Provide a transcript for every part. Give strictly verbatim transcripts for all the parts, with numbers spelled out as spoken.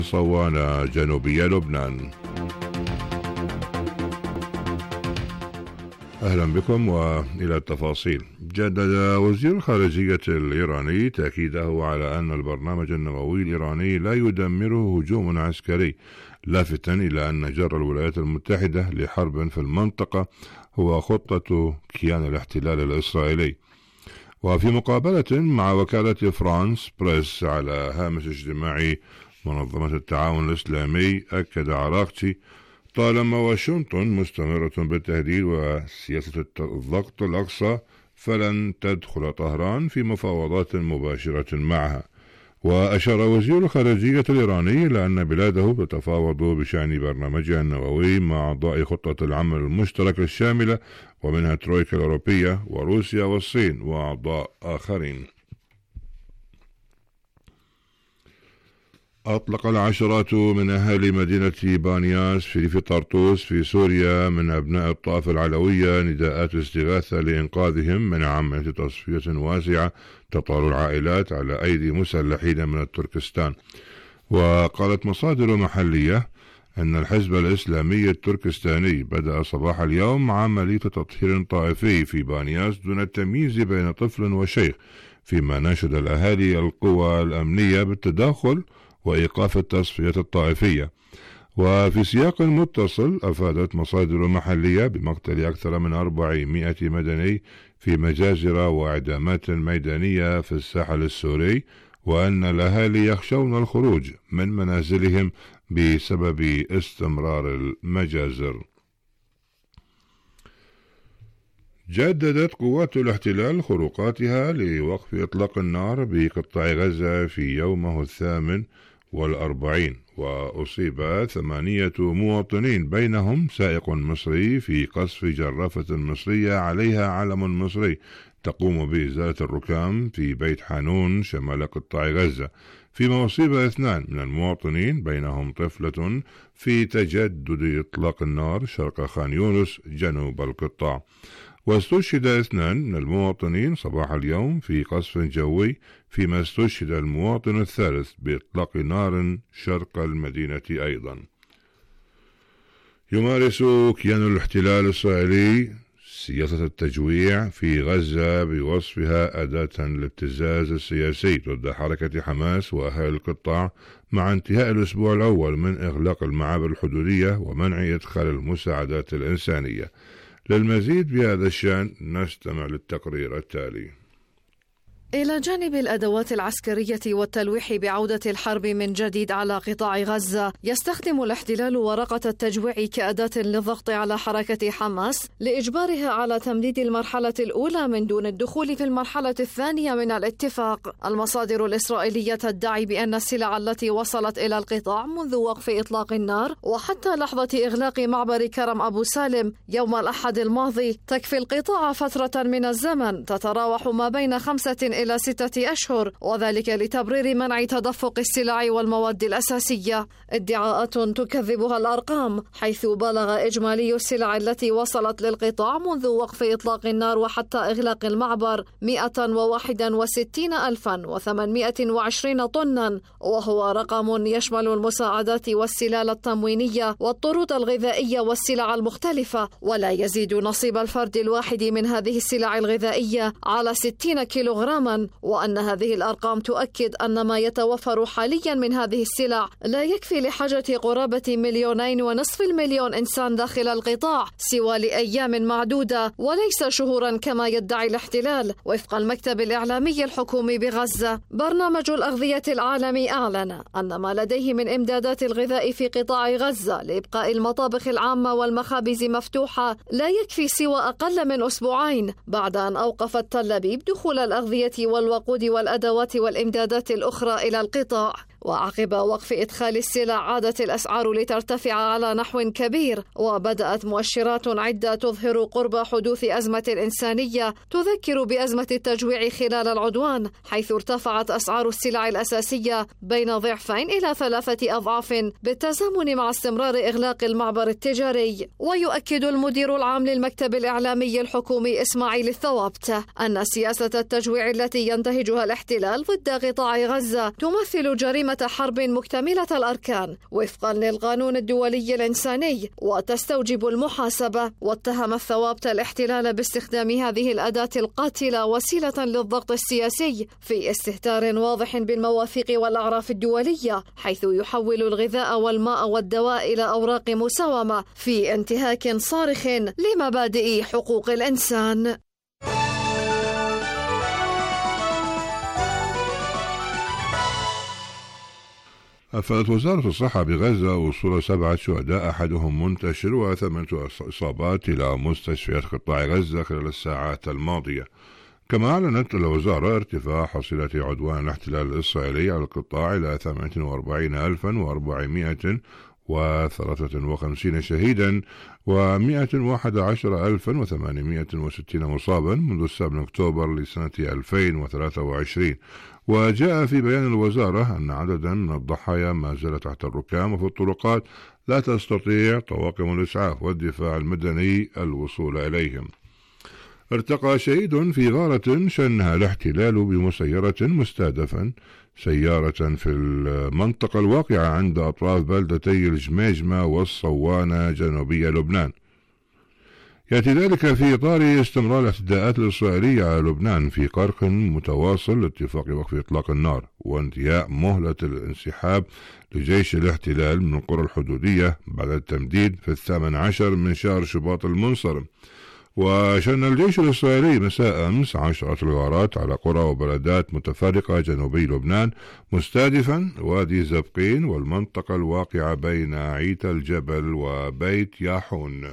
صوانة جنوبية لبنان. أهلا بكم وإلى التفاصيل. جدد وزير الخارجية الإيراني تأكيده على أن البرنامج النووي الإيراني لا يدمره هجوم عسكري، لافتا إلى أن جر الولايات المتحدة لحرب في المنطقة هو خطة كيان الاحتلال الإسرائيلي. وفي مقابلة مع وكالة فرانس بريس على هامش اجتماع منظمة التعاون الإسلامي، أكد عراقتي طالما واشنطن مستمرة بالتهديد وسياسة الضغط الأقصى فلن تدخل طهران في مفاوضات مباشرة معها. وأشار وزير الخارجية الإيراني إلى أن بلاده تتفاوض بشأن برنامجها النووي مع أعضاء خطة العمل المشترك الشاملة، ومنها الترويكا الأوروبية وروسيا والصين وأعضاء آخرين. أطلق العشرات من أهالي مدينة بانياس في ريف طرطوس في سوريا من أبناء الطائفة العلوية نداءات استغاثة لإنقاذهم من عملية تصفية واسعة تطال العائلات على أيدي مسلحين من التركستان. وقالت مصادر محلية أن الحزب الإسلامي التركستاني بدأ صباح اليوم عملية تطهير طائفي في بانياس دون التمييز بين طفل وشيخ، فيما ناشد الأهالي القوى الأمنية بالتداخل وإيقاف التصفية الطائفية. وفي سياق متصل أفادت مصادر محلية بمقتل أكثر من أربعمائة مدني في مجازر وإعدامات ميدانية في الساحل السوري، وأن الأهالي يخشون الخروج من منازلهم بسبب استمرار المجازر. جددت قوات الاحتلال خروقاتها لوقف إطلاق النار بقطاع غزة في يومه الثامن والأربعين، وأصيب ثمانية مواطنين بينهم سائق مصري في قصف جرافة مصرية عليها علم مصري تقوم بإزالة الركام في بيت حانون شمال قطاع غزة، فيما أصيب اثنان من المواطنين بينهم طفلة في تجدد إطلاق النار شرق خان يونس جنوب القطاع. واستشهد اثنان من المواطنين صباح اليوم في قصف جوي، فيما استشهد المواطن الثالث بإطلاق نار شرق المدينة أيضا. يمارس كيان الاحتلال الإسرائيلي سياسة التجويع في غزة بوصفها أداة للابتزاز السياسي ضد حركة حماس وأهالي القطاع، مع انتهاء الأسبوع الأول من إغلاق المعابر الحدودية ومنع إدخال المساعدات الإنسانية. للمزيد بهذا الشأن نستمع للتقرير التالي. إلى جانب الأدوات العسكرية والتلويح بعودة الحرب من جديد على قطاع غزة، يستخدم الاحتلال ورقة التجويع كأداة للضغط على حركة حماس لإجبارها على تمديد المرحلة الأولى من دون الدخول في المرحلة الثانية من الاتفاق. المصادر الإسرائيلية تدعي بأن السلع التي وصلت إلى القطاع منذ وقف إطلاق النار وحتى لحظة إغلاق معبر كرم أبو سالم يوم الأحد الماضي تكفي القطاع فترة من الزمن تتراوح ما بين خمسة إلى ستة أشهر، وذلك لتبرير منع تدفق السلع والمواد الأساسية. ادعاءات تكذبها الأرقام، حيث بلغ إجمالي السلع التي وصلت للقطاع منذ وقف إطلاق النار وحتى إغلاق المعبر مئة وواحد وستين ألفا وثمانمائة وعشرين طنا، وهو رقم يشمل المساعدات والسلال التموينية والطرود الغذائية والسلع المختلفة، ولا يزيد نصيب الفرد الواحد من هذه السلع الغذائية على ستين كيلوغراما. وأن هذه الأرقام تؤكد أن ما يتوفر حاليا من هذه السلع لا يكفي لحاجة قرابة مليونين ونصف المليون إنسان داخل القطاع سوى لأيام معدودة وليس شهورا كما يدعي الاحتلال. وفق المكتب الإعلامي الحكومي بغزة، برنامج الأغذية العالمي أعلن أن ما لديه من إمدادات الغذاء في قطاع غزة لإبقاء المطابخ العامة والمخابز مفتوحة لا يكفي سوى أقل من أسبوعين، بعد أن أوقفت تل أبيب دخول الأغذية والوقود والأدوات والإمدادات الأخرى إلى القطاع. وعقب وقف إدخال السلع عادت الأسعار لترتفع على نحو كبير، وبدأت مؤشرات عدة تظهر قرب حدوث أزمة إنسانية تذكر بأزمة التجويع خلال العدوان، حيث ارتفعت أسعار السلع الأساسية بين ضعفين إلى ثلاثة أضعاف بالتزامن مع استمرار إغلاق المعبر التجاري. ويؤكد المدير العام للمكتب الإعلامي الحكومي إسماعيل الثوابت أن سياسة التجويع التي ينتهجها الاحتلال ضد قطاع غزة تمثل جريمة جريمة حرب مكتملة الأركان وفقا للقانون الدولي الإنساني وتستوجب المحاسبة، واتهم الثوابت الاحتلال باستخدام هذه الأداة القاتلة وسيلة للضغط السياسي في استهتار واضح بالمواثيق والأعراف الدولية، حيث يحول الغذاء والماء والدواء إلى أوراق مساومة في انتهاك صارخ لمبادئ حقوق الإنسان. أفادت وزارة الصحة بغزة وصول سبعة شهداء أحدهم منتشر وثمانية إصابات إلى مستشفيات قطاع غزة خلال الساعات الماضية. كما أعلنت الوزارة ارتفاع حصيلة عدوان الاحتلال الإسرائيلي على القطاع إلى ثمانية وأربعين ألفا وأربعمائة وثلاثة وخمسين شهيدا ومائة وأحد عشر ألفا وثمانمائة وستين مصابا منذ السابع أكتوبر لسنة ألفين وثلاثة وعشرين. وجاء في بيان الوزارة أن عددا من الضحايا ما زال تحت الركام وفي الطرقات لا تستطيع طواقم الإسعاف والدفاع المدني الوصول إليهم. ارتقى شهيد في غارة شنها الاحتلال بمسيرة مستهدفا سيارة في المنطقة الواقعة عند أطراف بلدتي الجميجمة والصوانة جنوبية لبنان. يأتي ذلك في إطار استمرار الاعتداءات الإسرائيلية على لبنان في قرق متواصل لاتفاق وقف إطلاق النار وانتهاء مهلة الانسحاب لجيش الاحتلال من القرى الحدودية بعد التمديد في الثامن عشر من شهر شباط المنصرم. وشن الجيش الإسرائيلي مساء أمس عشرات الغارات على قرى وبلدات متفرقة جنوبي لبنان مستهدفا وادي زبقين والمنطقة الواقعة بين عيت الجبل وبيت ياحون.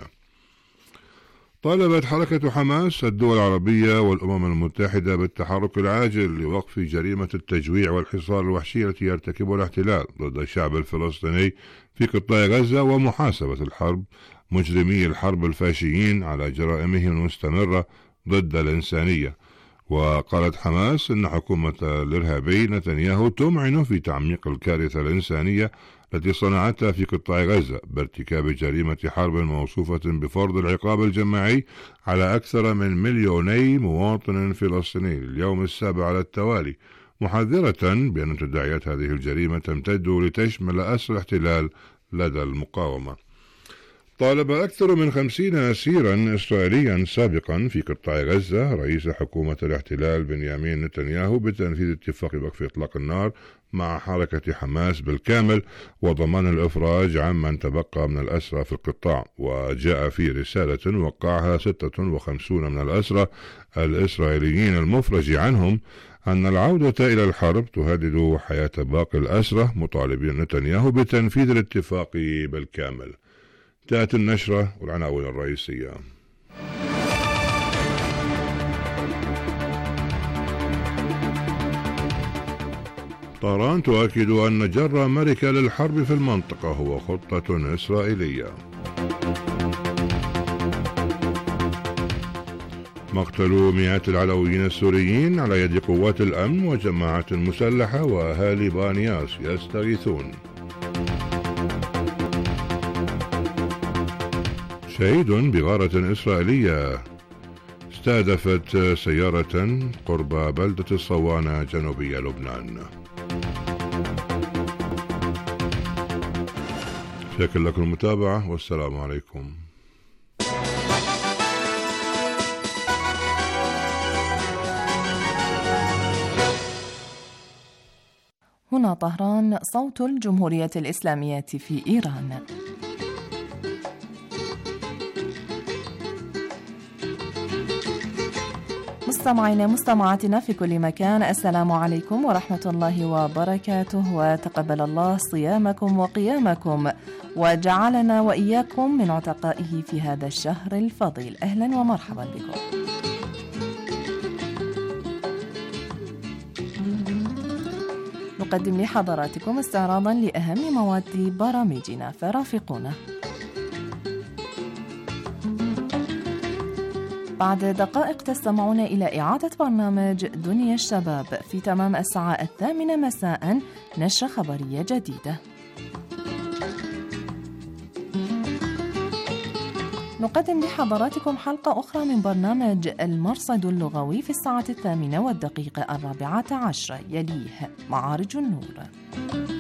طالبت حركة حماس الدول العربية والأمم المتحدة بالتحرك العاجل لوقف جريمة التجويع والحصار الوحشي التي يرتكبها الاحتلال ضد الشعب الفلسطيني في قطاع غزة ومحاسبة الحرب مجرمي الحرب الفاشيين على جرائمهم المستمرة ضد الإنسانية. وقالت حماس إن حكومة الإرهابي نتنياهو تمعن في تعميق الكارثة الإنسانية التي صنعتها في قطاع غزة بارتكاب جريمة حرب موصوفة بفرض العقاب الجماعي على أكثر من مليوني مواطن فلسطيني اليوم السابع على التوالي، محذرة بأن تداعيات هذه الجريمة تمتد لتشمل أسر الاحتلال لدى المقاومة. طالب أكثر من خمسين أسيرا إسرائيليا سابقا في قطاع غزة رئيس حكومة الاحتلال بنيامين نتنياهو بتنفيذ اتفاق وقف إطلاق النار مع حركة حماس بالكامل وضمان الإفراج عمن تبقى من الأسرى في القطاع. وجاء في رسالة وقعها ستة وخمسين من الأسرى الإسرائيليين المفرج عنهم أن العودة إلى الحرب تهدد حياة باقي الأسرى، مطالبين نتنياهو بتنفيذ الاتفاق بالكامل. تأتي النشرة والعناوين الرئيسية. طهران تؤكد أن جر أمريكا للحرب في المنطقة هو خطة إسرائيلية. مقتل مئات العلويين السوريين على يد قوات الأمن وجماعات مسلحة وأهالي بانياس يستغيثون. شهيد بغارة إسرائيلية استهدفت سيارة قرب بلدة الصوانة جنوبي لبنان. شكرا لكم المتابعة والسلام عليكم. هنا طهران، صوت الجمهورية الإسلامية في إيران. مستمعينا مستمعاتنا في كل مكان، السلام عليكم ورحمة الله وبركاته، وتقبل الله صيامكم وقيامكم وجعلنا وإياكم من عتقائه في هذا الشهر الفضيل. أهلا ومرحبا بكم. نقدم لحضراتكم استعراضا لأهم مواد برامجنا، فرافقونا. بعد دقائق تستمعون إلى إعادة برنامج دنيا الشباب في تمام الساعة الثامنة مساء، نشرة خبرية جديدة. نقدم لحضراتكم حلقة أخرى من برنامج المرصد اللغوي في الساعة الثامنة والدقيقة الرابعة عشرة، يليه معارج النور.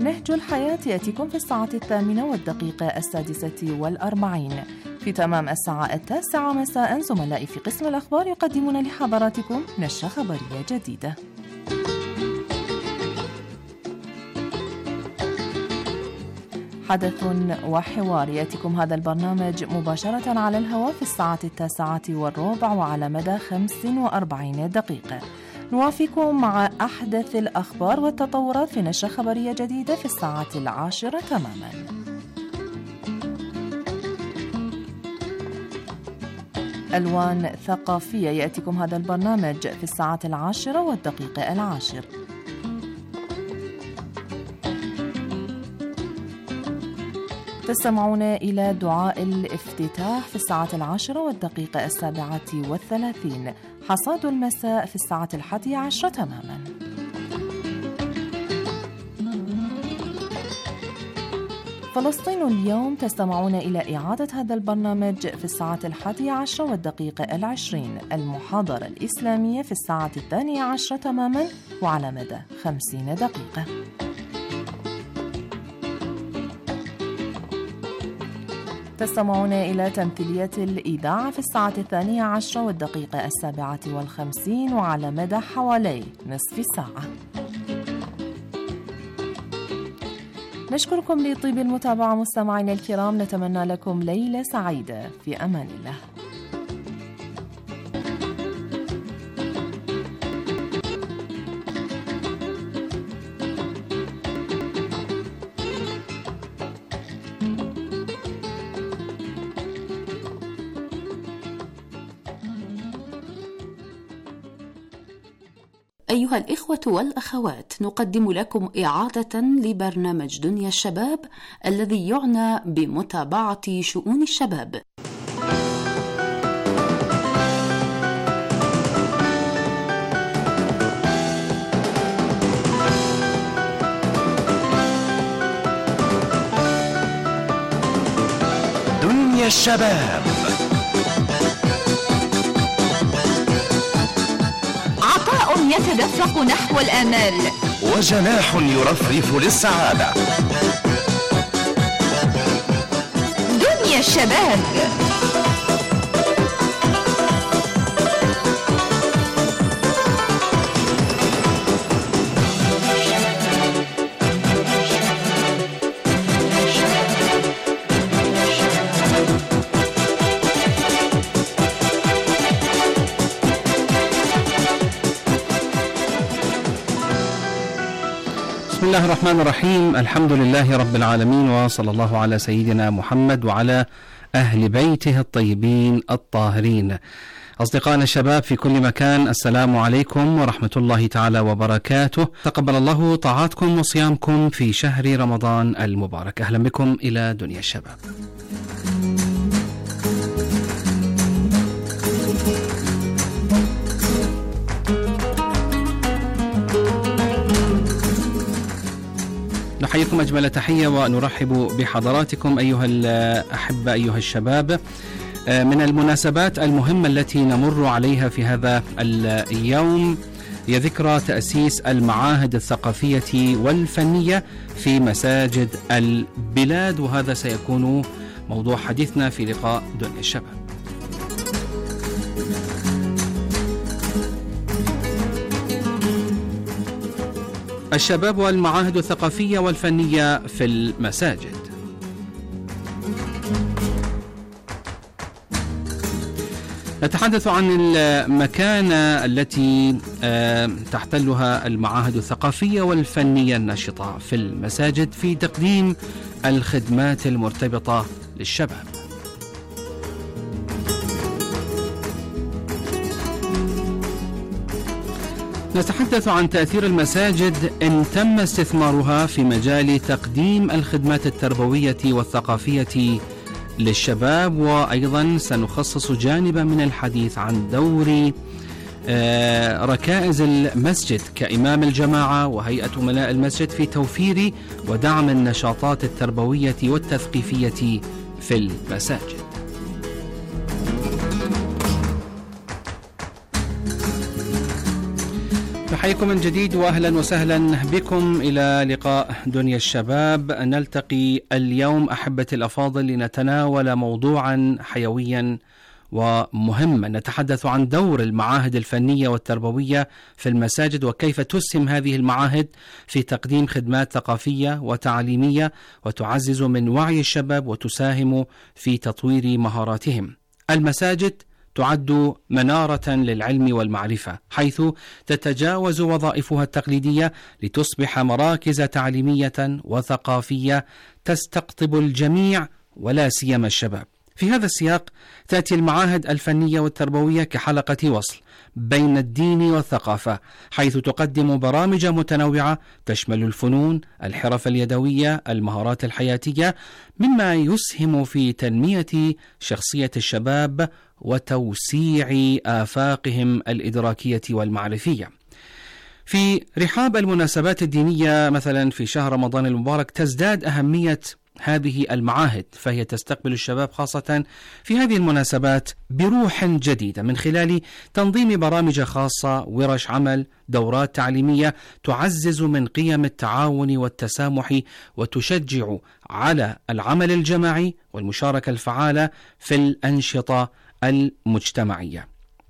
نهج الحياة يأتيكم في الساعة الثامنة والدقيقة السادسة والأربعين. في تمام الساعة التاسعة مساء زملائي في قسم الأخبار يقدمون لحضراتكم نشرة خبرية جديدة. حدث وحوار يأتيكم هذا البرنامج مباشرة على الهواء في الساعة التاسعة والربع وعلى مدى خمس وأربعين دقيقة. نوافيكم مع أحدث الأخبار والتطورات في نشرة خبرية جديدة في الساعة العاشرة تماما. ألوان ثقافية يأتيكم هذا البرنامج في الساعة العاشرة والدقيقة العاشر. تستمعون إلى دعاء الافتتاح في الساعة العاشرة والدقيقة السابعة والثلاثين. حصاد المساء في الساعة الحادية عشرة تماما. فلسطين اليوم تستمعون إلى إعادة هذا البرنامج في الساعة الحادية عشرة والدقيقة العشرين. المحاضرة الإسلامية في الساعة الثانية عشرة تماما وعلى مدى خمسين دقيقة. تستمعون إلى تمثيلية الإذاعة في الساعة الثانية عشرة والدقيقة السابعة والخمسين وعلى مدى حوالي نصف ساعة. نشكركم لطيب المتابعة مستمعينا الكرام، نتمنى لكم ليلة سعيدة في أمان الله. أيها الإخوة والأخوات، نقدم لكم إعادة لبرنامج دنيا الشباب الذي يعنى بمتابعة شؤون الشباب. دنيا الشباب، يتدفق نحو الآمال وجناح يرفرف للسعادة. دنيا الشباب. بسم الله الرحمن الرحيم. الحمد لله رب العالمين، وصلى الله على سيدنا محمد وعلى أهل بيته الطيبين الطاهرين. أصدقائنا الشباب في كل مكان، السلام عليكم ورحمة الله تعالى وبركاته. تقبل الله طاعاتكم وصيامكم في شهر رمضان المبارك. أهلا بكم إلى دنيا الشباب. نحييكم أجمل تحية ونرحب بحضراتكم أيها الأحبة أيها الشباب. من المناسبات المهمة التي نمر عليها في هذا اليوم هي ذكرى تأسيس المعاهد الثقافية والفنية في مساجد البلاد، وهذا سيكون موضوع حديثنا في لقاء دنيا الشباب. الشباب والمعاهد الثقافية والفنية في المساجد. نتحدث عن المكانة التي تحتلها المعاهد الثقافية والفنية الناشطة في المساجد في تقديم الخدمات المرتبطة للشباب. نتحدث عن تأثير المساجد إن تم استثمارها في مجال تقديم الخدمات التربوية والثقافية للشباب، وأيضا سنخصص جانبا من الحديث عن دور ركائز المسجد كإمام الجماعة وهيئة أمناء المسجد في توفير ودعم النشاطات التربوية والتثقيفية في المساجد. نحييكم من جديد وأهلا وسهلا بكم إلى لقاء دنيا الشباب. نلتقي اليوم أحبتي الأفاضل لنتناول موضوعا حيويا ومهما. نتحدث عن دور المعاهد الفنية والتربوية في المساجد وكيف تسهم هذه المعاهد في تقديم خدمات ثقافية وتعليمية وتعزز من وعي الشباب وتساهم في تطوير مهاراتهم. المساجد تعد منارة للعلم والمعرفة، حيث تتجاوز وظائفها التقليدية لتصبح مراكز تعليمية وثقافية تستقطب الجميع ولا سيما الشباب. في هذا السياق تأتي المعاهد الفنية والتربوية كحلقة وصل بين الدين والثقافة، حيث تقدم برامج متنوعة تشمل الفنون، الحرف اليدوية، المهارات الحياتية، مما يسهم في تنمية شخصية الشباب وتوسيع آفاقهم الإدراكية والمعرفية. في رحاب المناسبات الدينية مثلا في شهر رمضان المبارك تزداد أهمية هذه المعاهد، فهي تستقبل الشباب خاصة في هذه المناسبات بروح جديدة من خلال تنظيم برامج خاصة، ورش عمل، دورات تعليمية تعزز من قيم التعاون والتسامح وتشجع على العمل الجماعي والمشاركة الفعالة في الأنشطة المجتمعية.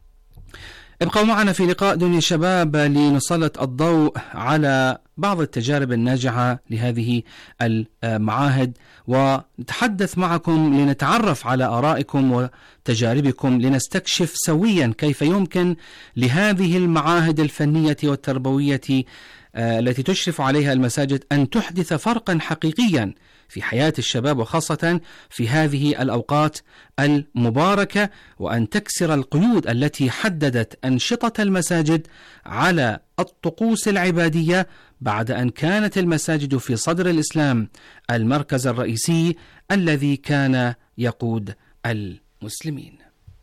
ابقوا معنا في لقاء دنيا الشباب لنسلط الضوء على بعض التجارب الناجعة لهذه المعاهد، ونتحدث معكم لنتعرف على آرائكم وتجاربكم، لنستكشف سويا كيف يمكن لهذه المعاهد الفنية والتربوية التي تشرف عليها المساجد أن تحدث فرقا حقيقيا في حياة الشباب، وخاصة في هذه الأوقات المباركة، وأن تكسر القيود التي حددت أنشطة المساجد على الطقوس العبادية، بعد أن كانت المساجد في صدر الإسلام المركز الرئيسي الذي كان يقود المسلمين.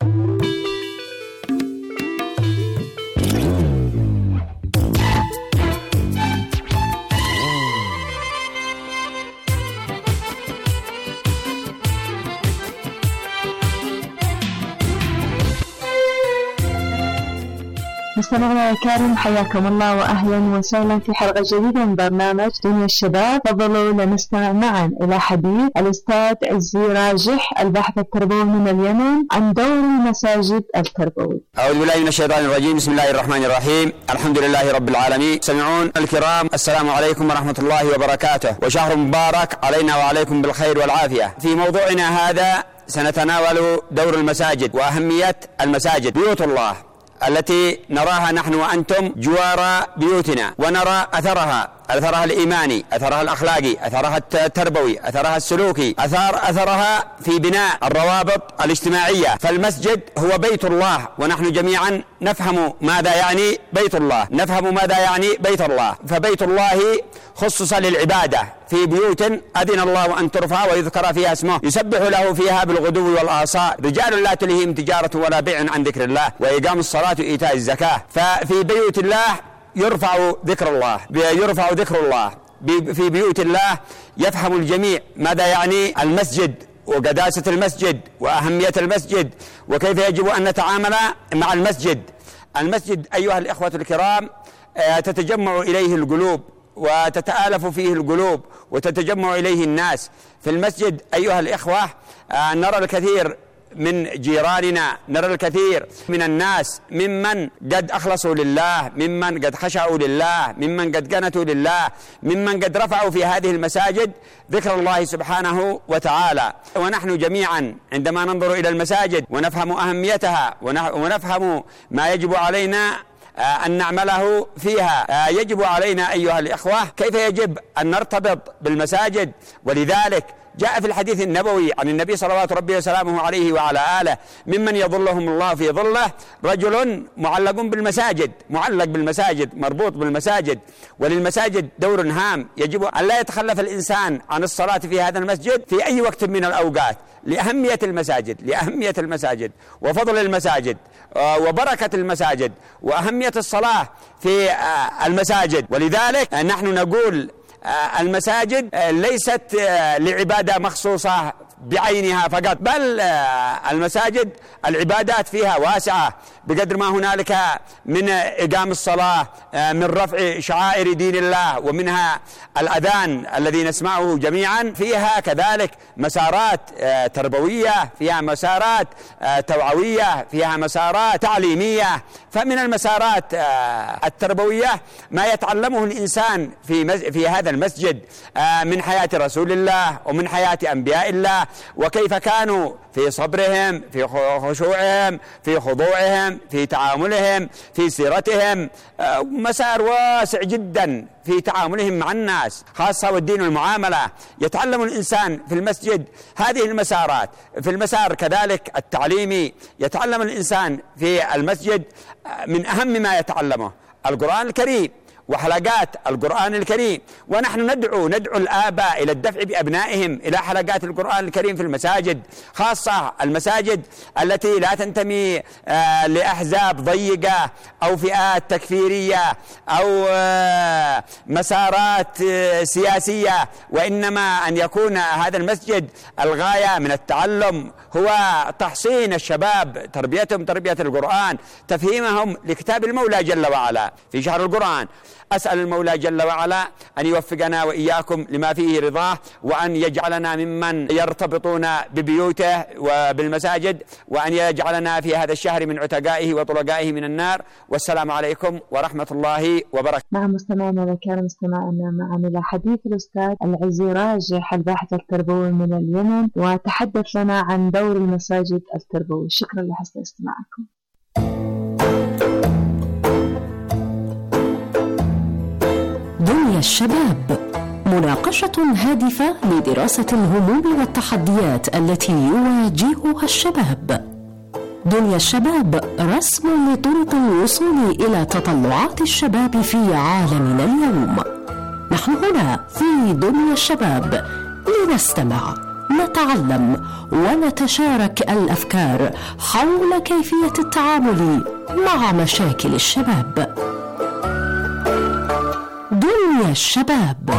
مستمعينا الكرام، حياكم الله واهلا وسهلا في حلقه جديده من برنامج دنيا الشباب. تفضلوا لنستمع معا الى حديث الاستاذ عزي راجح الباحث التربوي من اليمن عن دور المساجد التربوي. اعوذ بالله من الشيطان الرجيم، بسم الله الرحمن الرحيم، الحمد لله رب العالمين. سمعون الكرام، السلام عليكم ورحمه الله وبركاته، وشهر مبارك علينا وعليكم بالخير والعافيه. في موضوعنا هذا سنتناول دور المساجد واهميه المساجد، بيوت الله التي نراها نحن وأنتم جوار بيوتنا، ونرى أثرها، أثرها الإيماني، أثرها الأخلاقي، أثرها التربوي، أثرها السلوكي، أثر أثرها في بناء الروابط الاجتماعية. فالمسجد هو بيت الله، ونحن جميعا نفهم ماذا يعني بيت الله، نفهم ماذا يعني بيت الله. فبيت الله خصص للعبادة في بيوت أذن الله أن ترفع ويذكر فيها اسمه يسبح له فيها بالغدو والآصال، رجال لا تلهيهم تجارة ولا بيع عن ذكر الله وإقام الصلاة وإيتاء الزكاة. ففي بيوت الله يرفع ذكر الله، يرفع ذكر الله في بيوت الله. يفهم الجميع ماذا يعني المسجد وقداسة المسجد وأهمية المسجد وكيف يجب أن نتعامل مع المسجد. المسجد أيها الإخوة الكرام تتجمع إليه القلوب وتتآلف فيه القلوب وتتجمع إليه الناس. في المسجد أيها الإخوة نرى الكثير من جيراننا، نرى الكثير من الناس ممن قد أخلصوا لله، ممن قد خشعوا لله، ممن قد قنتوا لله، ممن قد رفعوا في هذه المساجد ذكر الله سبحانه وتعالى. ونحن جميعا عندما ننظر إلى المساجد ونفهم أهميتها ونفهم ما يجب علينا أن نعمله فيها، يجب علينا أيها الإخوة كيف يجب أن نرتبط بالمساجد. ولذلك جاء في الحديث النبوي عن النبي صلوات ربي وسلامه عليه وعلى آله ممن يظلهم الله في ظله رجل معلق بالمساجد، معلق بالمساجد، مربوط بالمساجد. وللمساجد دور هام، يجب أن لا يتخلف الإنسان عن الصلاة في هذا المسجد في أي وقت من الأوقات، لأهمية المساجد، لأهمية المساجد وفضل المساجد وبركة المساجد وأهمية الصلاة في المساجد. ولذلك نحن نقول المساجد ليست لعبادة مخصوصة بعينها فقط، بل المساجد العبادات فيها واسعة بقدر ما هنالك من إقام الصلاة، من رفع شعائر دين الله، ومنها الأذان الذي نسمعه جميعا. فيها كذلك مسارات تربوية، فيها مسارات توعوية، فيها مسارات تعليمية. فمن المسارات التربوية ما يتعلمه الإنسان في في هذا المسجد من حياة رسول الله ومن حياة أنبياء الله، وكيف كانوا في صبرهم، في خشوعهم، في خضوعهم، في تعاملهم، في سيرتهم. مسار واسع جدا في تعاملهم مع الناس، خاصة والدين والمعاملة. يتعلم الإنسان في المسجد هذه المسارات. في المسار كذلك التعليمي يتعلم الإنسان في المسجد من أهم ما يتعلمه القرآن الكريم وحلقات القرآن الكريم. ونحن ندعو ندعو الآباء إلى الدفع بأبنائهم إلى حلقات القرآن الكريم في المساجد، خاصة المساجد التي لا تنتمي آه لأحزاب ضيقة أو فئات تكفيرية أو آه مسارات آه سياسية، وإنما أن يكون هذا المسجد الغاية من التعلم هو تحصين الشباب، تربيتهم تربية القرآن، تفهيمهم لكتاب المولى جل وعلا في شهر القرآن. أسأل المولى جل وعلا أن يوفقنا وإياكم لما فيه رضاه، وأن يجعلنا ممن يرتبطون ببيوته وبالمساجد، وأن يجعلنا في هذا الشهر من عتقائه وطلقائه من النار. والسلام عليكم ورحمة الله وبركاته. نعم مستمعينا الكرام، استمعنا معنا إلى حديث الأستاذ العزي راجح الباحث التربوي من اليمن، وتحدث لنا عن دور المساجد التربوي. شكرا لحسن استماعكم. دنيا الشباب، مناقشة هادفة لدراسة الهموم والتحديات التي يواجهها الشباب. دنيا الشباب رسم لطرق الوصول إلى تطلعات الشباب في عالمنا اليوم. نحن هنا في دنيا الشباب لنستمع، نتعلم ونتشارك الأفكار حول كيفية التعامل مع مشاكل الشباب. دنيا الشباب.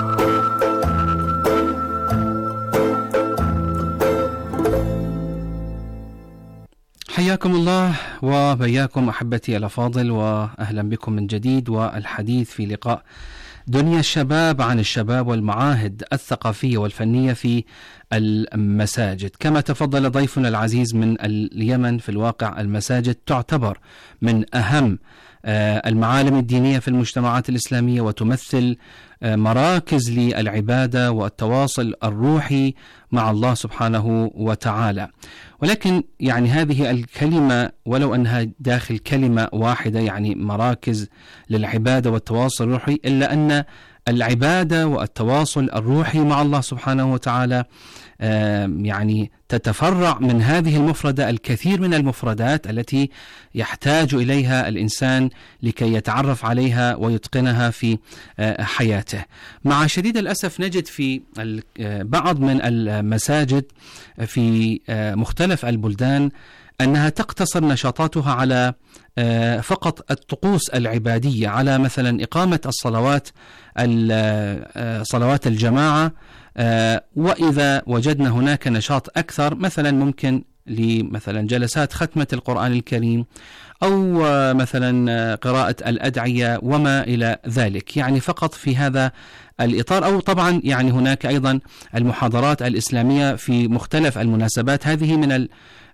حياكم الله وبياكم أحبتي الأفاضل، وأهلا بكم من جديد، والحديث في لقاء دنيا الشباب عن الشباب والمعاهد الثقافية والفنية في المساجد. كما تفضل ضيفنا العزيز من اليمن، في الواقع المساجد تعتبر من أهم المعالم الدينية في المجتمعات الإسلامية، وتمثل مراكز للعبادة والتواصل الروحي مع الله سبحانه وتعالى. ولكن يعني هذه الكلمة ولو أنها داخل كلمة واحدة، يعني مراكز للعبادة والتواصل الروحي، إلا أن العبادة والتواصل الروحي مع الله سبحانه وتعالى يعني تتفرع من هذه المفردة الكثير من المفردات التي يحتاج إليها الإنسان لكي يتعرف عليها ويتقنها في حياته. مع شديد الأسف نجد في بعض من المساجد في مختلف البلدان أنها تقتصر نشاطاتها على فقط الطقوس العبادية، على مثلا إقامة الصلوات صلوات الجماعة، وإذا وجدنا هناك نشاط أكثر مثلا ممكن لمثلا جلسات ختمة القرآن الكريم أو مثلا قراءة الأدعية وما إلى ذلك، يعني فقط في هذا الإطار. أو طبعا يعني هناك أيضا المحاضرات الإسلامية في مختلف المناسبات، هذه من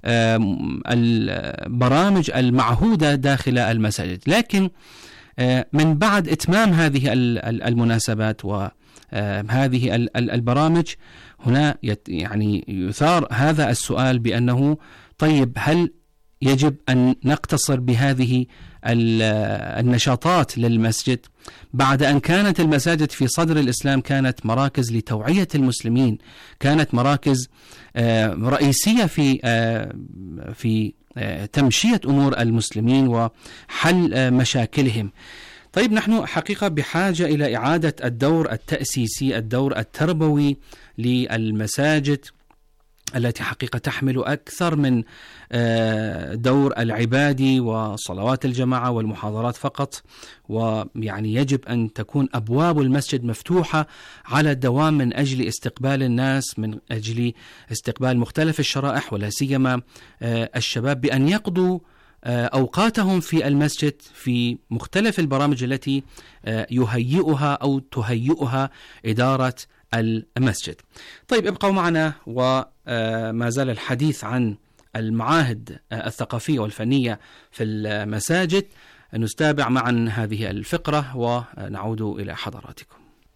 البرامج المعهودة داخل المساجد. لكن من بعد إتمام هذه المناسبات وهذه البرامج، هنا يعني يثار هذا السؤال بأنه طيب هل يجب أن نقتصر بهذه النشاطات للمسجد بعد أن كانت المساجد في صدر الإسلام كانت مراكز لتوعية المسلمين، كانت مراكز رئيسية في في تمشية أمور المسلمين وحل مشاكلهم. طيب نحن حقيقة بحاجة إلى إعادة الدور التأسيسي، الدور التربوي للمساجد التي حقيقة تحمل أكثر من دور العبادي وصلوات الجماعة والمحاضرات فقط، ويعني يجب أن تكون أبواب المسجد مفتوحة على الدوام من أجل استقبال الناس، من أجل استقبال مختلف الشرائح ولا سيما الشباب، بأن يقضوا أوقاتهم في المسجد في مختلف البرامج التي يهيئها أو تهيئها إدارة المسجد. طيب ابقوا معنا، وما زال الحديث عن المعاهد الثقافية والفنية في المساجد. نتابع معا هذه الفقرة ونعود إلى حضراتكم.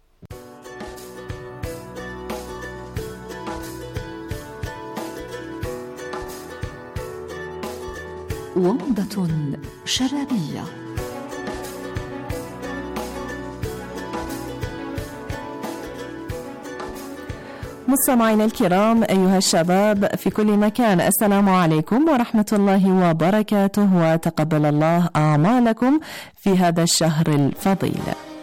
ومضة شبابية. مستمعينا الكرام، أيها الشباب في كل مكان، السلام عليكم ورحمة الله وبركاته، وتقبل الله أعمالكم في هذا الشهر الفضيل.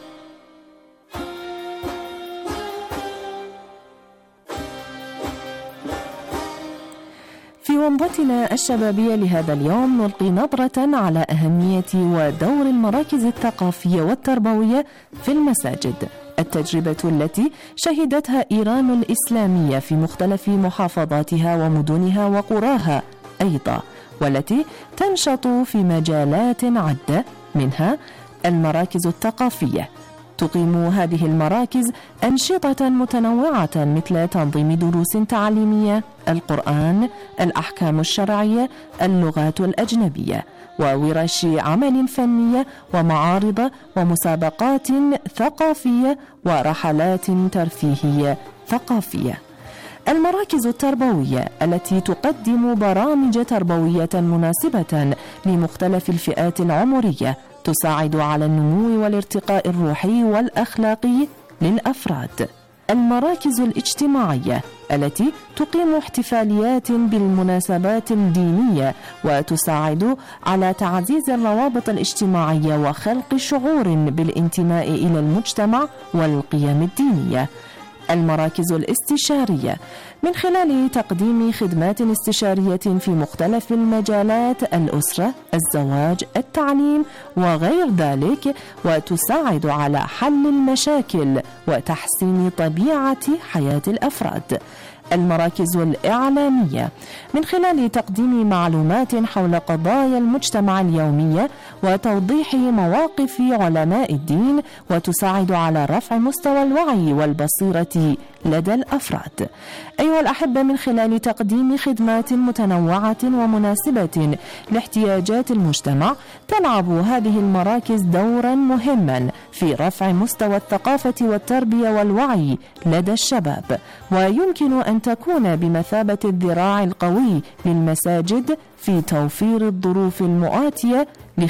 في ومضتنا الشبابية لهذا اليوم نلقي نظرة على أهمية ودور المراكز الثقافية والتربوية في المساجد، التجربة التي شهدتها إيران الإسلامية في مختلف محافظاتها ومدنها وقراها أيضا، والتي تنشط في مجالات عدة، منها المراكز الثقافية. تقيم هذه المراكز أنشطة متنوعة مثل تنظيم دروس تعليمية، القرآن، الأحكام الشرعية، اللغات الأجنبية، وورش عمل فنية، ومعارض ومسابقات ثقافية، ورحلات ترفيهية ثقافية. المراكز التربوية التي تقدم برامج تربوية مناسبة لمختلف الفئات العمرية، تساعد على النمو والارتقاء الروحي والأخلاقي للأفراد. المراكز الاجتماعية التي تقيم احتفاليات بالمناسبات الدينية، وتساعد على تعزيز الروابط الاجتماعية وخلق شعور بالانتماء إلى المجتمع والقيم الدينية. المراكز الاستشارية من خلال تقديم خدمات استشارية في مختلف المجالات، الأسرة، الزواج، التعليم وغير ذلك، وتساعد على حل المشاكل وتحسين طبيعة حياة الأفراد. المراكز الإعلامية من خلال تقديم معلومات حول قضايا المجتمع اليومية وتوضيح مواقف علماء الدين، وتساعد على رفع مستوى الوعي والبصيرة لدى الأفراد. أيها الأحبة، من خلال تقديم خدمات متنوعة ومناسبة لاحتياجات المجتمع، تلعب هذه المراكز دورا مهما في رفع مستوى الثقافة والتربية والوعي لدى الشباب، ويمكن أن تكون بمثابة الذراع القوي للمساجد في توفير الظروف المؤاتية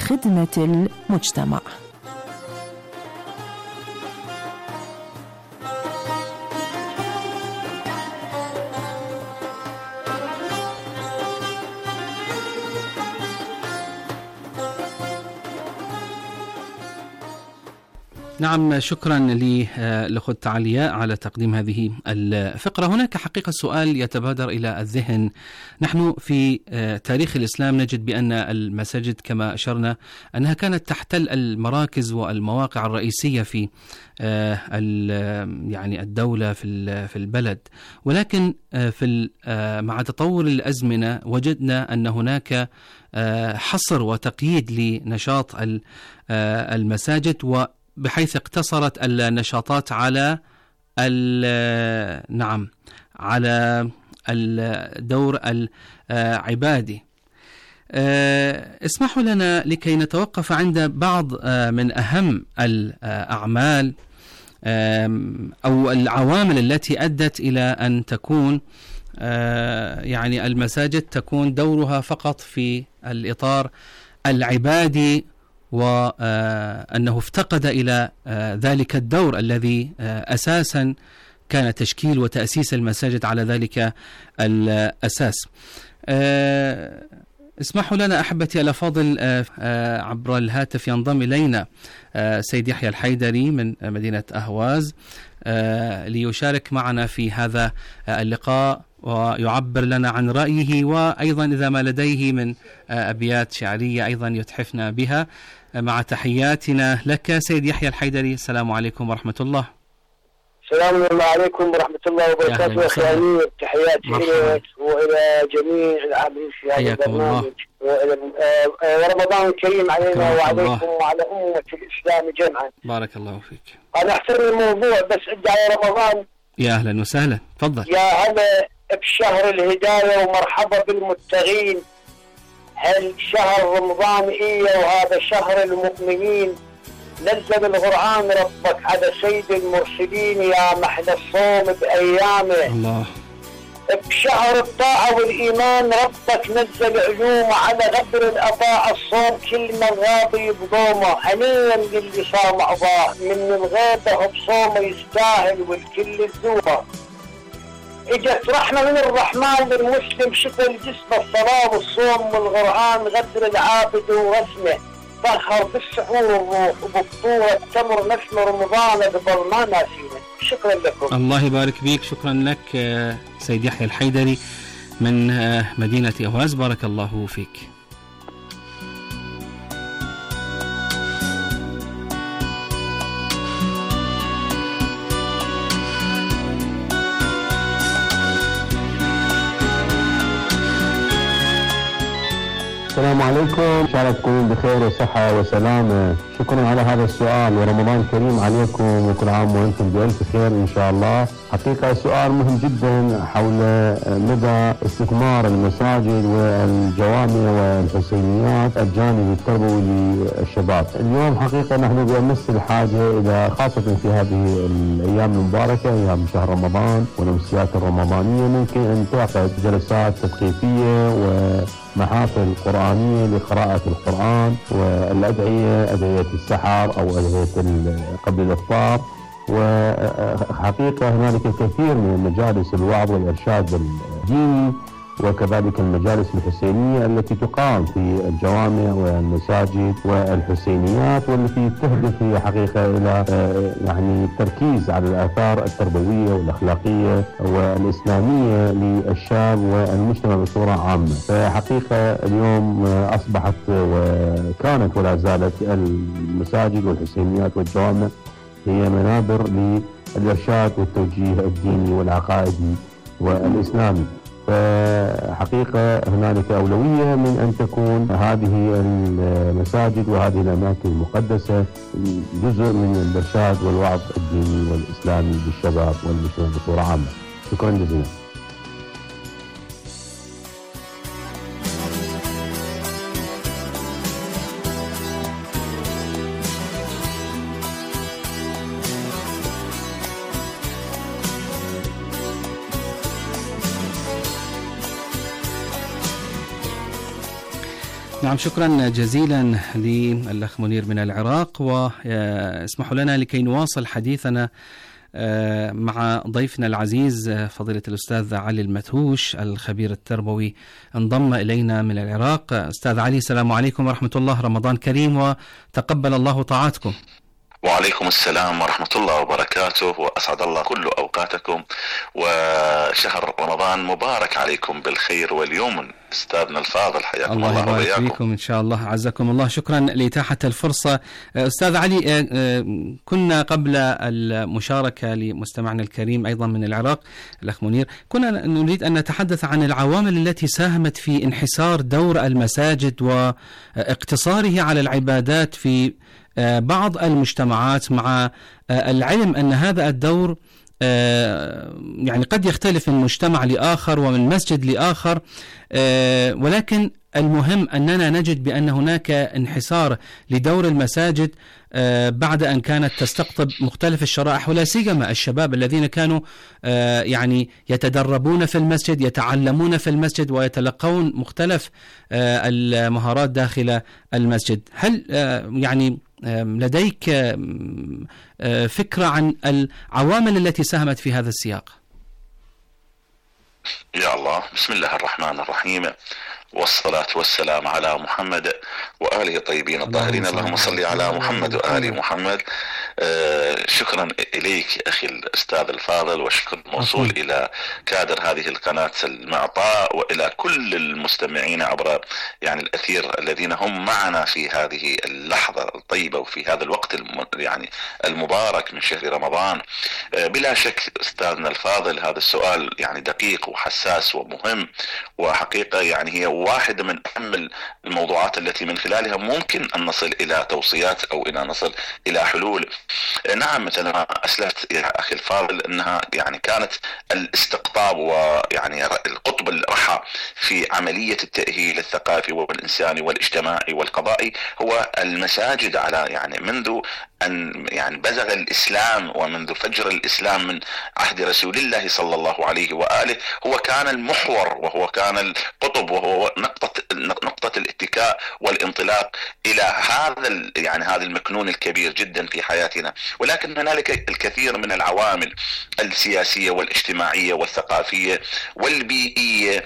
لخدمة المجتمع. نعم، شكرا للأخت علياء على تقديم هذه الفقرة. هناك حقيقة سؤال يتبادر إلى الذهن. نحن في تاريخ الإسلام نجد بأن المساجد كما أشرنا أنها كانت تحتل المراكز والمواقع الرئيسية في يعني الدولة في البلد، ولكن في مع تطور الأزمنة وجدنا أن هناك حصر وتقييد لنشاط المساجد، و بحيث اقتصرت النشاطات على نعم على الدور العبادي. اسمحوا لنا لكي نتوقف عند بعض من أهم الأعمال أو العوامل التي أدت إلى أن تكون يعني المساجد تكون دورها فقط في الإطار العبادي، وأنه افتقد إلى ذلك الدور الذي أساسا كان تشكيل وتأسيس المساجد على ذلك الأساس. اسمحوا لنا أحبتي الأفاضل، عبر الهاتف ينضم إلينا سيد يحيى الحيدري من مدينة أهواز ليشارك معنا في هذا اللقاء ويعبر لنا عن رأيه، وأيضا إذا ما لديه من أبيات شعرية أيضا يتحفنا بها. مع تحياتنا لك سيد يحيى الحيدري. السلام عليكم ورحمة الله. السلام عليكم ورحمة الله وبركاته. أخي أمير، تحياتي لك وإلى جميع العاملين في هذا البرنامج، ورمضان كريم علينا وعليكم وعلى أمة الإسلام جمعا. بارك الله فيك. أنا أحترم الموضوع بس عندي على رمضان. يا أهلا وسهلا، تفضل. يا هلا بشهر الهداية ومرحبا بالمتقين. هل شهر رمضان إيه وهذا شهر المؤمنين. نزل القرآن ربك على سيد المرسلين، يا محلى الصوم بأيامه. الله. بشهر الطاعة والإيمان ربك نزل علومه، على غدر الأضاء الصوم كل من غاب بضومه. هنيا للي صام أضاء من الغيبة بصومه، يستاهل والكل الذوبة. اجت رحمة من الرحمن للمسلم، شفى الجسم الصلاة والصوم والقرآن، غدر العابد ورسمه. طهر بالسحور الروح وبفطور التمر، نسم رمضان قبل ما ناسينا. شكرا لكم. الله يبارك فيك. شكرا لك سيد يحيى الحيدري من مدينة أهواز. بارك الله فيك. السلام عليكم، إن شاء الله تكونون بخير وصحة وسلامة. شكرا على هذا السؤال، ورمضان كريم عليكم وكل عام وأنتم بألف خير إن شاء الله. حقيقة سؤال مهم جدا حول مدى استثمار المساجد والجوامع والحسينيات الجانب التربوي للشباب. اليوم حقيقة نحن بأمس الحاجة إلى، خاصة في هذه الأيام المباركة، أيام شهر رمضان والأمسيات الرمضانية، ممكن أن تعقد جلسات تثقيفية و محافل قرآنية لقراءة القرآن والأدعية، أدعية السحر أو أدعية قبل الإفطار. وحقيقة هنالك كثير من المجالس الوعظ والإرشاد الديني، وكذلك المجالس الحسينية التي تقام في الجوامع والمساجد والحسينيات، والتي تهدف هي حقيقة إلى يعني التركيز على الآثار التربوية والأخلاقية والإسلامية للشاب والمجتمع بصورة عامة. فحقيقة اليوم أصبحت وكانت ولا زالت المساجد والحسينيات والجوامع هي منابر للإرشاد والتوجيه الديني والعقائدي والإسلامي. فحقيقة هنالك أولوية من أن تكون هذه المساجد وهذه الأماكن المقدسة جزء من الإرشاد والوعظ الديني والإسلامي للشباب والمجتمع بصورة عامة. شكرا جزيلا. نعم، شكرا جزيلا للأخ منير من العراق. واسمحوا لنا لكي نواصل حديثنا مع ضيفنا العزيز فضيلة الأستاذ علي المتهوش الخبير التربوي، انضم إلينا من العراق. أستاذ علي، السلام عليكم ورحمة الله، رمضان كريم وتقبل الله طاعتكم. وعليكم السلام ورحمة الله وبركاته، وأسعد الله كل أوقاتكم، وشهر رمضان مبارك عليكم بالخير واليمن. أستاذنا الفاضل حياكم الله, الله وبياكم. الله يبارك فيكم إن شاء الله، عزكم الله. شكرا لإتاحة الفرصة. أستاذ علي، كنا قبل المشاركة لمستمعنا الكريم أيضا من العراق الأخ منير، كنا نريد أن نتحدث عن العوامل التي ساهمت في انحسار دور المساجد واقتصاره على العبادات في بعض المجتمعات، مع العلم أن هذا الدور يعني قد يختلف من مجتمع لآخر ومن مسجد لآخر، ولكن المهم أننا نجد بأن هناك انحسار لدور المساجد بعد أن كانت تستقطب مختلف الشرائح، ولا سيما الشباب الذين كانوا يعني يتدربون في المسجد، يتعلمون في المسجد، ويتلقون مختلف المهارات داخل المسجد. هل يعني لديك فكرة عن العوامل التي ساهمت في هذا السياق؟ يا الله، بسم الله الرحمن الرحيم. والصلاة والسلام على محمد وآله الطيبين الطاهرين. اللهم صل على محمد وآل محمد. آه شكرا إليك أخي الأستاذ الفاضل، وشكرا موصول إلى كادر هذه القناة المعطاء، وإلى كل المستمعين عبر يعني الأثير الذين هم معنا في هذه اللحظة الطيبة وفي هذا الوقت الم يعني المبارك من شهر رمضان. آه بلا شك أستاذنا الفاضل هذا السؤال يعني دقيق وحساس ومهم، وحقيقة يعني هي واحدة من أهم الموضوعات التي من خلالها ممكن أن نصل إلى توصيات أو إلى نصل إلى حلول. نعم، مثل ما أسلفت يا أخي الفاضل أنها يعني كانت الاستقطاب ويعني القطب الرحى في عملية التأهيل الثقافي والإنساني والاجتماعي والقضائي هو المساجد، على يعني منذ أن يعني بزغ الإسلام ومنذ فجر الإسلام من عهد رسول الله صلى الله عليه وآله، هو كان المحور وهو كان القطب وهو نقطة نقطة الاتكاء والانطلاق إلى هذا يعني هذا المكنون الكبير جدا في حياتنا. ولكن هنالك الكثير من العوامل السياسية والاجتماعية والثقافية والبيئية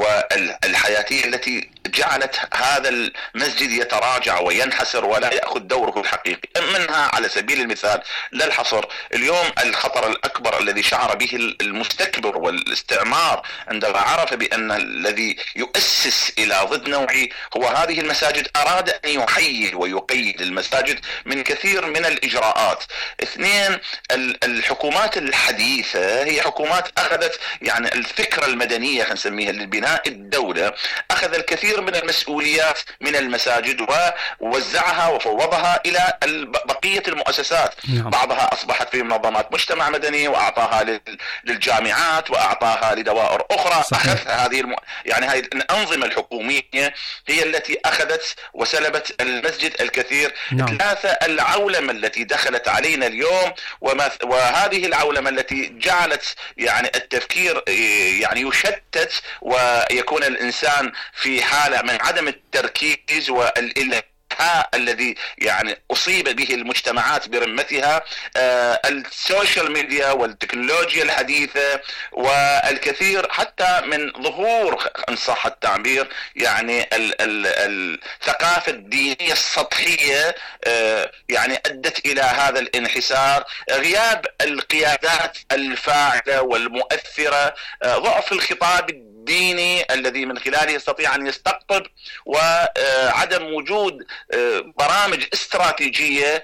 والحياتية التي جعلت هذا المسجد يتراجع وينحسر ولا يأخذ دوره الحقيقي. منها على سبيل المثال لا الحصر اليوم الخطر الأكبر الذي شعر به المستكبر والاستعمار عندما عرف بأن الذي يؤسس إلى ضد نوعي هو هذه المساجد، أراد أن يحيد ويقيد المساجد من كثير من الإجراءات. اثنين، الحكومات الحديثة هي حكومات أخذت يعني الفكرة المدنية خلينا نسميها لبناء الدولة، أخذ الكثير من المسؤوليات من المساجد ووزعها وفوضها إلى بقية المؤسسات. نعم. بعضها أصبحت في منظمات مجتمع مدني وأعطاها للجامعات وأعطاها لدوائر أخرى. صحيح. أخذ هذه الم... يعني هذه الأنظمة الحكومية هي التي أخذت وسلبت المسجد الكثير. نعم. ثلاثة، العولمة التي دخلت علينا اليوم وما... وهذه العولمة التي جعلت يعني التفكير يعني يشتت ويكون الإنسان في حالة من عدم التركيز والإلهاء الذي يعني أصيب به المجتمعات برمتها. آه السوشيال ميديا والتكنولوجيا الحديثة والكثير حتى من ظهور إن صح التعبير يعني ال ال الثقافة الدينية السطحية آه يعني أدت إلى هذا الانحسار. غياب القيادات الفاعلة والمؤثرة، آه ضعف الخطاب الديني الذي من خلاله يستطيع أن يستقطب، وعدم وجود برامج استراتيجية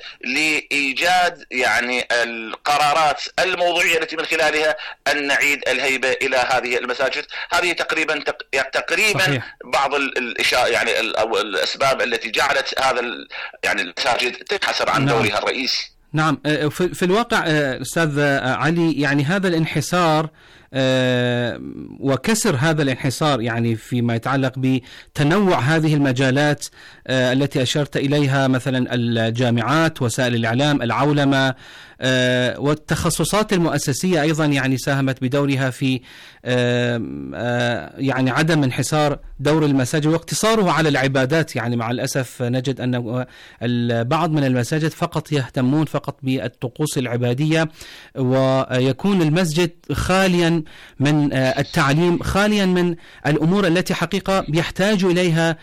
لإيجاد يعني القرارات الموضوعية التي من خلالها أن نعيد الهيبة إلى هذه المساجد. هذه تقريبا تقريبا صحيح. بعض الاشياء يعني الأسباب التي جعلت هذا يعني المساجد تنحسر عن نعم. دورها الرئيسي. نعم، في الواقع أستاذ علي يعني هذا الانحسار أه وكسر هذا الانحسار يعني فيما يتعلق بتنوع هذه المجالات أه التي أشرت إليها، مثلا الجامعات، وسائل الإعلام، العولمة، أه والتخصصات المؤسسية أيضا يعني ساهمت بدورها في أه أه يعني عدم انحسار دور المساجد واقتصاره على العبادات. يعني مع الأسف نجد أن البعض من المساجد فقط يهتمون فقط بالطقوس العبادية، ويكون المسجد خاليا من التعليم، خاليا من الأمور التي حقيقة يحتاج إليها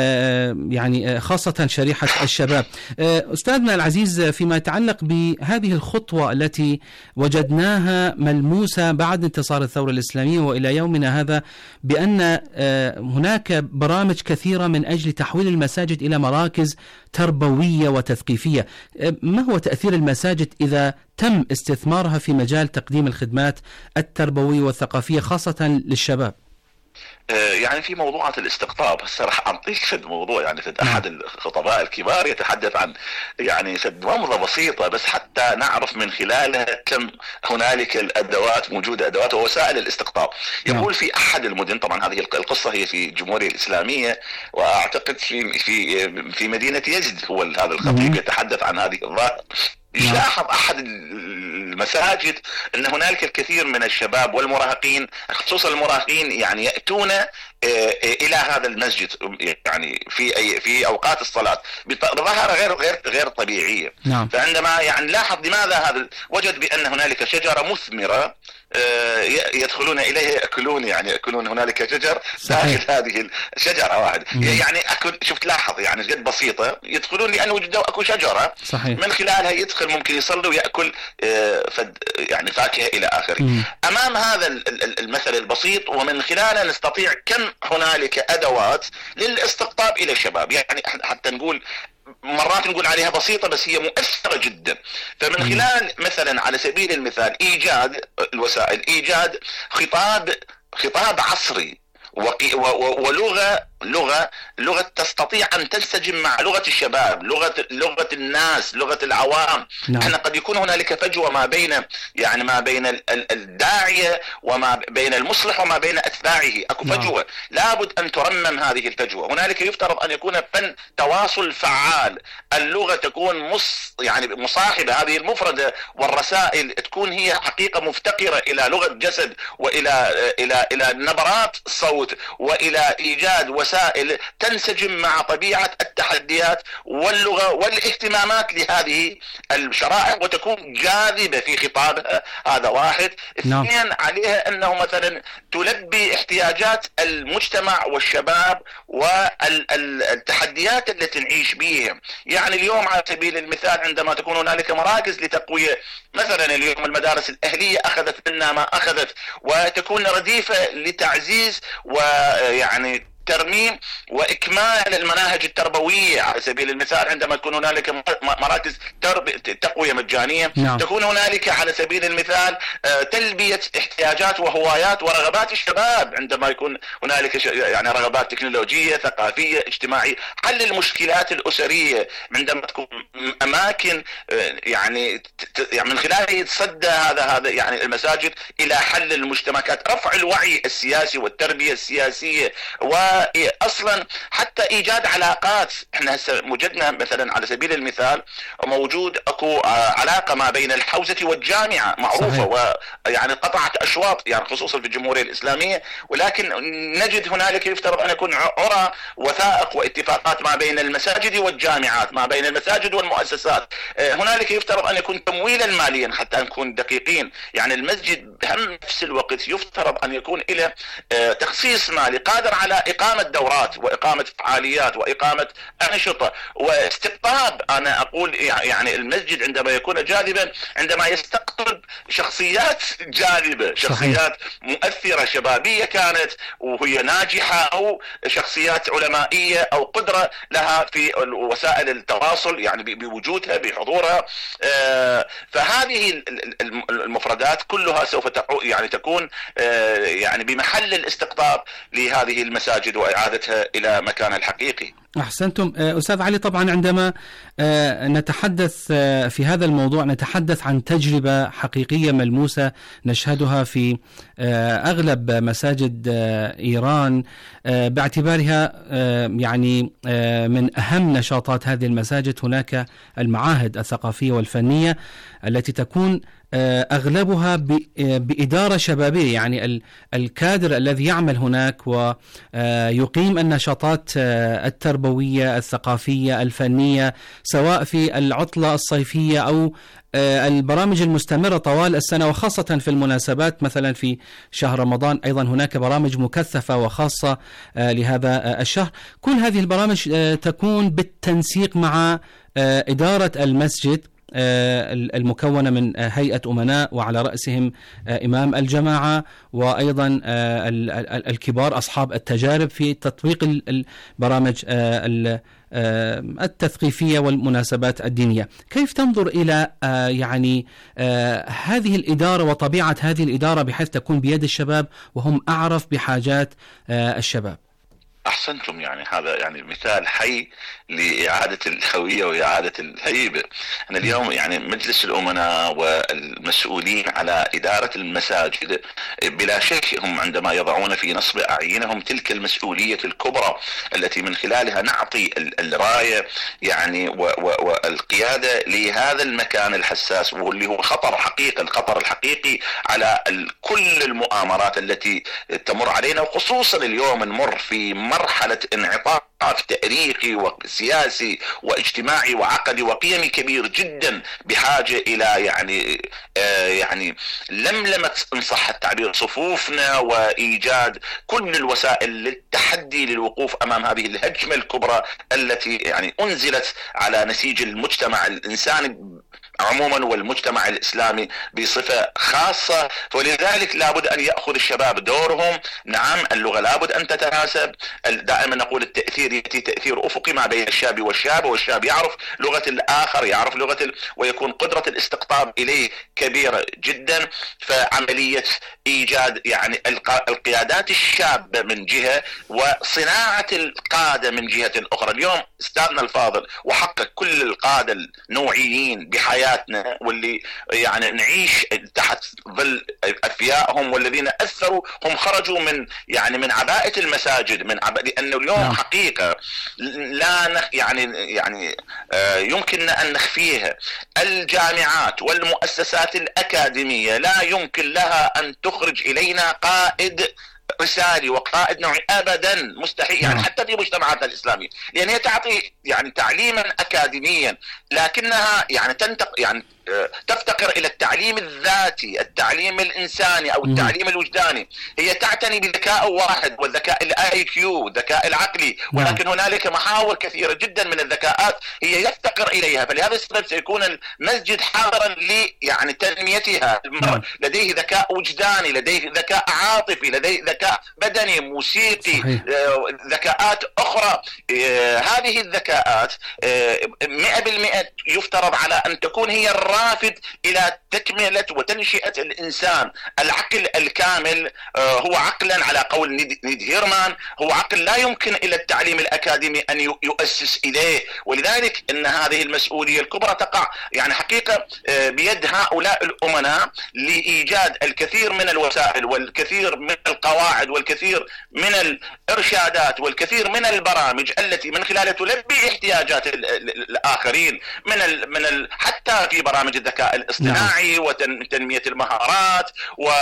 يعني خاصة شريحة الشباب. أستاذنا العزيز، فيما يتعلق بهذه الخطوة التي وجدناها ملموسة بعد انتصار الثورة الإسلامية وإلى يومنا هذا، بأن هناك برامج كثيرة من أجل تحويل المساجد إلى مراكز تربوية وتثقيفية، ما هو تأثير المساجد إذا تم استثمارها في مجال تقديم الخدمات التربوية والثقافية خاصة للشباب؟ يعني في موضوعات الاستقطاب هسه راح اعطيك فد موضوع يعني فد احد الخطباء الكبار يتحدث عن يعني فد نمضة بسيطة بس حتى نعرف من خلالها كم هنالك الادوات موجودة، ادوات ووسائل الاستقطاب. يقول في احد المدن، طبعا هذه القصة هي في الجمهورية الاسلامية واعتقد في في في مدينة يزد، هو هذا الخطيب يتحدث عن هذه الظاهرة. يلاحظ أحد المساجد أن هنالك الكثير من الشباب والمراهقين، خصوصا المراهقين، يعني يأتون الى هذا المسجد يعني في أي في اوقات الصلاه بظاهره غير غير غير طبيعيه. نعم. فعندما يعني لاحظ لماذا هذا، وجد بان هنالك شجره مثمره يدخلون اليها ياكلون، يعني ياكلون هنالك شجر داخل هذه الشجره واحده. يعني اكل، شفت لاحظ يعني جد بسيطه، يدخلون لانه وجدوا اكو شجره صحيح. من خلالها يدخل ممكن يصلي وياكل فد يعني فاكهه الى اخره. امام هذا المثل البسيط ومن خلاله نستطيع كم هنالك ادوات للاستقطاب الى الشباب، يعني حتى نقول مرات نقول عليها بسيطة بس هي مؤثرة جدا. فمن خلال مثلا على سبيل المثال إيجاد الوسائل، إيجاد خطاب خطاب عصري ولغة لغة لغة تستطيع أن تنسجم مع لغة الشباب، لغة لغة الناس، لغة العوام. نعم. احنا قد يكون هنالك فجوة ما بين يعني ما بين الداعية وما بين المصلح وما بين أتباعه، أكو فجوة. نعم. لابد أن ترمم هذه الفجوة. هنالك يفترض أن يكون فن تواصل فعال، اللغة تكون مص يعني مصاحبة، هذه المفردة والرسائل تكون هي حقيقة مفتقرة إلى لغة جسد وإلى إلى إلى نبرات صوت وإلى إيجاد وسائل تنسجم مع طبيعة التحديات واللغة والاهتمامات لهذه الشرائح وتكون جاذبة في خطابها. هذا واحد. نعم. اثنين، عليها أنه مثلا تلبي احتياجات المجتمع والشباب والتحديات التي نعيش بها. يعني اليوم على سبيل المثال عندما تكون هنالك مراكز لتقوية، مثلا اليوم المدارس الأهلية أخذت منا ما أخذت، وتكون رديفة لتعزيز ويعني ترميم وإكمال المناهج التربوية. على سبيل المثال عندما تكون هنالك مراكز تقوية مجانية. نعم. تكون هنالك على سبيل المثال تلبية احتياجات وهوايات ورغبات الشباب، عندما يكون هنالك يعني رغبات تكنولوجية ثقافية اجتماعية، حل المشكلات الأسرية، عندما تكون أماكن يعني من خلالها يتصدى هذا هذا يعني المساجد إلى حل المجتمعات، رفع الوعي السياسي والتربية السياسية، و اصلا حتى ايجاد علاقات. احنا هسه وجدنا مثلا على سبيل المثال موجود اكو علاقه ما بين الحوزه والجامعه معروفه، ويعني قطعت اشواط يعني خصوصا في الجمهوريه الاسلاميه، ولكن نجد هنالك يفترض ان يكون عرى وثائق واتفاقات ما بين المساجد والجامعات، ما بين المساجد والمؤسسات. هنالك يفترض ان يكون تمويلا ماليا حتى نكون دقيقين. يعني المسجد بهم نفس الوقت يفترض ان يكون له تخصيص مالي قادر على إقامة دورات وإقامة فعاليات وإقامة أنشطة واستقطاب. أنا أقول يعني المسجد عندما يكون جاذبا عندما يستقطب شخصيات جاذبة، شخصيات مؤثرة شبابية كانت وهي ناجحة، أو شخصيات علمائية أو قدرة لها في وسائل التواصل يعني بوجودها بحضورها. فهذه المفردات كلها سوف يعني تكون يعني بمحل الاستقطاب لهذه المساجد وإعادتها إلى مكانها الحقيقي. أحسنتم أستاذ علي. طبعا عندما نتحدث في هذا الموضوع نتحدث عن تجربة حقيقية ملموسة نشهدها في أغلب مساجد إيران، باعتبارها يعني من أهم نشاطات هذه المساجد هناك المعاهد الثقافية والفنية التي تكون أغلبها بإدارة شبابية، يعني الكادر الذي يعمل هناك ويقيم النشاطات التربوية الثقافية الفنية سواء في العطلة الصيفية أو البرامج المستمرة طوال السنة، وخاصة في المناسبات مثلا في شهر رمضان أيضا هناك برامج مكثفة وخاصة لهذا الشهر. كل هذه البرامج تكون بالتنسيق مع إدارة المسجد المكونة من هيئة أمناء وعلى رأسهم إمام الجماعة وأيضا الكبار أصحاب التجارب في تطبيق البرامج التثقيفية والمناسبات الدينية. كيف تنظر إلى يعني هذه الإدارة وطبيعة هذه الإدارة بحيث تكون بيد الشباب وهم أعرف بحاجات الشباب؟ أحسنتم. يعني هذا يعني مثال حي لإعادة الهوية وإعادة الهيبة. أنا اليوم يعني مجلس الأمناء والمسؤولين على إدارة المساجد بلا شك هم عندما يضعون في نصب أعينهم تلك المسؤولية الكبرى التي من خلالها نعطي الراية يعني والقيادة لهذا المكان الحساس، واللي هو خطر حقيقي، الخطر الحقيقي على كل المؤامرات التي تمر علينا، وخصوصا اليوم نمر في مرحلة انعطاف تاريخي وسياسي واجتماعي وعقدي وقيمي كبير جدا، بحاجة إلى يعني آه يعني لملمة إن صح التعبير صفوفنا وإيجاد كل الوسائل للتحدي للوقوف أمام هذه الهجمة الكبرى التي يعني أنزلت على نسيج المجتمع الإنساني عموما والمجتمع الإسلامي بصفة خاصة. ولذلك لابد أن يأخذ الشباب دورهم. نعم اللغة لابد أن تتناسب، دائما نقول التأثير يأتي تأثير أفقي ما بين الشاب والشاب، والشاب يعرف لغة الآخر، يعرف لغة ال... ويكون قدرة الاستقطاب إليه كبيرة جدا. فعملية إيجاد يعني الق... القيادات الشابة من جهة، وصناعة القادة من جهة أخرى. اليوم أستاذنا الفاضل وحقق كل القادة النوعيين بحياة واللي يعني نعيش تحت ظل أفيائهم والذين أثروا، هم خرجوا من يعني من عباءة المساجد، من عباءة، لأنه اليوم نعم. حقيقة لا نخ يعني يعني آه يمكن أن نخفيها. الجامعات والمؤسسات الأكاديمية لا يمكن لها أن تخرج إلينا قائد رسالي وقائد نوعي ابدا، مستحيل. يعني حتى في مجتمعاتنا الاسلاميه، لان هي تعطي يعني تعليما اكاديميا، لكنها يعني تنتق يعني تفتقر الى التعليم الذاتي، التعليم الانساني او التعليم الوجداني. هي تعتني بذكاء واحد، والذكاء الاي كيو، الذكاء العقلي، ولكن هنالك محاور كثيره جدا من الذكاءات هي يفتقر اليها. فلهذا السبب سيكون المسجد حاضرا ل يعني تنميتها. لديه ذكاء وجداني، لديه ذكاء عاطفي، لديه ذكاء بدني، موسيقي، ذكاءات اخرى. هذه الذكاءات مئة بالمئة يفترض على ان تكون هي الرافد الى تكملة وتنشئة الانسان. العقل الكامل هو عقلا على قول نيد هيرمان، هو عقل لا يمكن الى التعليم الاكاديمي ان يؤسس اليه. ولذلك ان هذه المسؤولية الكبرى تقع يعني حقيقة بيد هؤلاء الامناء لايجاد الكثير من الوسائل والكثير من القواعد والكثير من الارشادات والكثير من البرامج التي من خلالها تلبي احتياجات الاخرين، من ال من ال حتى في برامج الذكاء الاصطناعي نعم. وتنمية المهارات.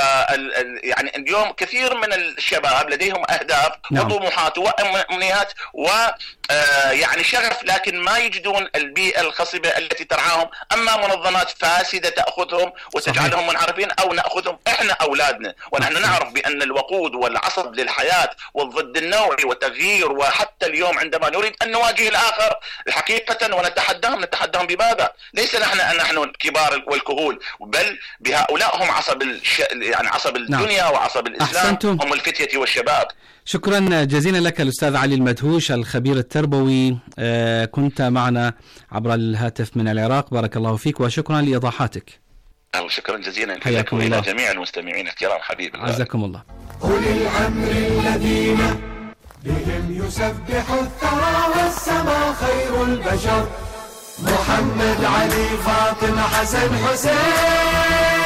وال يعني اليوم كثير من الشباب لديهم اهداف نعم. وطموحات وامنيات و يعني شغف، لكن ما يجدون البيئة الخصبة التي ترعاهم. اما منظمات فاسدة تأخذهم وتجعلهم منحرفين، او نأخذهم احنا اولادنا، ونحن نعرف بان الوقود والعصب للحياة والضد النوعي والتغيير. وحتى اليوم عندما نريد ان نواجه الاخر حقيقة ونتحداهم، نتحداهم بماذا؟ ليس نحن نحن الكبار والكهول، بل بهؤلاء هم عصب الش... يعني عصب الدنيا نعم. وعصب الاسلام. أحسنتم. هم الفتية والشباب. شكرا جزيلا لك الأستاذ علي المدهوش الخبير التربوي، آه كنت معنا عبر الهاتف من العراق. بارك الله فيك وشكرا لإيضاحاتك. شكرا جزيلا لك وإلى جميع المستمعين الكرام. حبيب الله، عزكم الله. أولي الأمر الذين بهم يسبح الثرى والسما خير البشر، محمد علي فاطمة حسن حسين،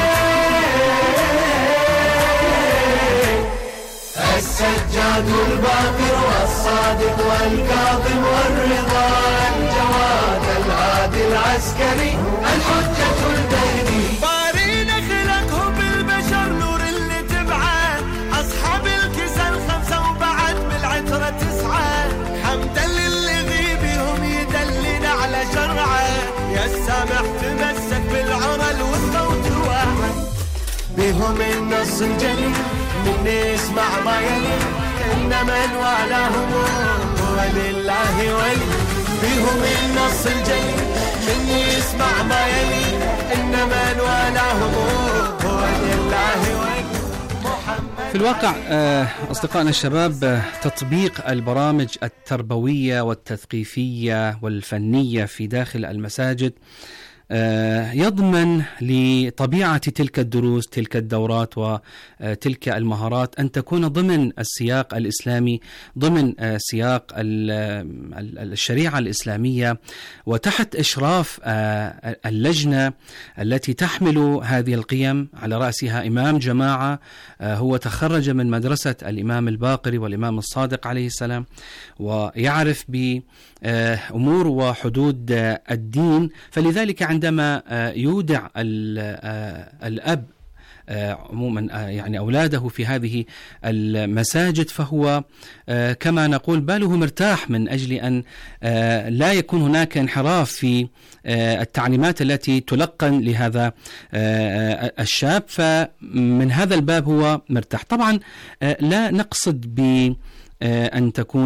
السجاد الباقر والصادق والكاظم والرضا، الجواد العادل العسكري الحجة البهدي. بارينا خلقهم بالبشر نور اللي تبعه، أصحاب الكسى الخمسة وبعد بالعترة تسعة، حمدا للذي بهم يدلنا على شرعه، يا السامح تمسك بالعمل والصوت واحد. بهم النص الجليل من يسمع ما يلي، إن من والاهم هو لله ولي. بهم النص الجليل من يسمع ما يلي، إن من والاهم هو لله ولي. في الواقع أصدقائنا الشباب، تطبيق البرامج التربوية والتثقيفية والفنية في داخل المساجد يضمن لطبيعة تلك الدروس تلك الدورات وتلك المهارات أن تكون ضمن السياق الإسلامي، ضمن سياق الشريعة الإسلامية، وتحت إشراف اللجنة التي تحمل هذه القيم، على رأسها إمام جماعة هو تخرج من مدرسة الإمام الباقري والإمام الصادق عليه السلام، ويعرف بأمور وحدود الدين. فلذلك عندما يودع الأب عموما يعني أولاده في هذه المساجد فهو كما نقول باله مرتاح، من أجل أن لا يكون هناك انحراف في التعليمات التي تلقن لهذا الشاب، فمن هذا الباب هو مرتاح. طبعا لا نقصد ب أن تكون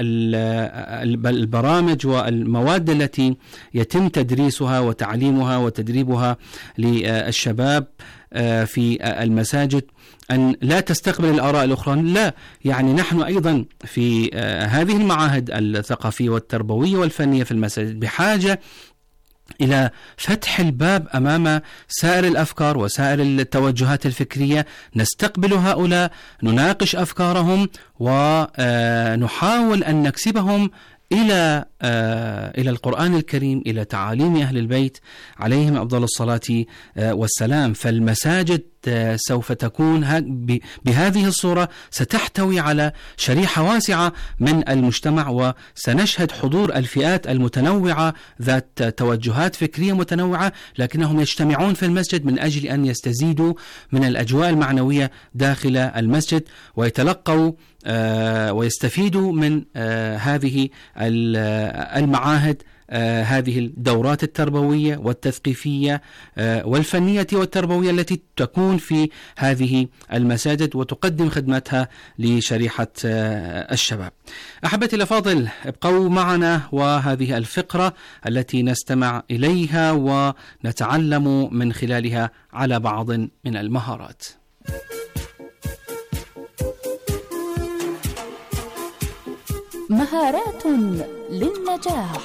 البرامج والمواد التي يتم تدريسها وتعليمها وتدريبها للشباب في المساجد أن لا تستقبل الآراء الأخرى، لا، يعني نحن أيضا في هذه المعاهد الثقافية والتربوية والفنية في المساجد بحاجة إلى فتح الباب أمام سائر الأفكار وسائر التوجهات الفكرية، نستقبل هؤلاء، نناقش أفكارهم، ونحاول أن نكسبهم إلى إلى القرآن الكريم، إلى تعاليم أهل البيت عليهم أفضل الصلاة والسلام. فالمساجد سوف تكون بهذه الصورة، ستحتوي على شريحة واسعة من المجتمع، وسنشهد حضور الفئات المتنوعة ذات توجهات فكرية متنوعة، لكنهم يجتمعون في المسجد من أجل أن يستزيدوا من الأجواء المعنوية داخل المسجد، ويتلقوا ويستفيدوا من هذه المعاهد، آه هذه الدورات التربوية والتثقيفية آه والفنية والتربوية التي تكون في هذه المساجد وتقدم خدمتها لشريحة آه الشباب. أحبتي الأفاضل، ابقوا معنا وهذه الفقرة التي نستمع إليها ونتعلم من خلالها على بعض من المهارات. مهارات للنجاح.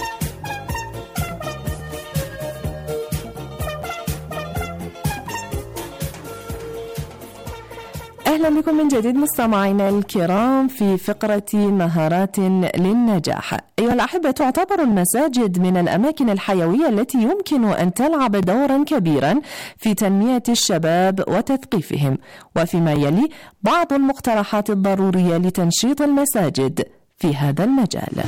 أهلا بكم من جديد مستمعينا الكرام في فقرة مهارات للنجاح. أيها الأحبة، تعتبر المساجد من الأماكن الحيوية التي يمكن أن تلعب دورا كبيرا في تنمية الشباب وتثقيفهم، وفيما يلي بعض المقترحات الضرورية لتنشيط المساجد في هذا المجال.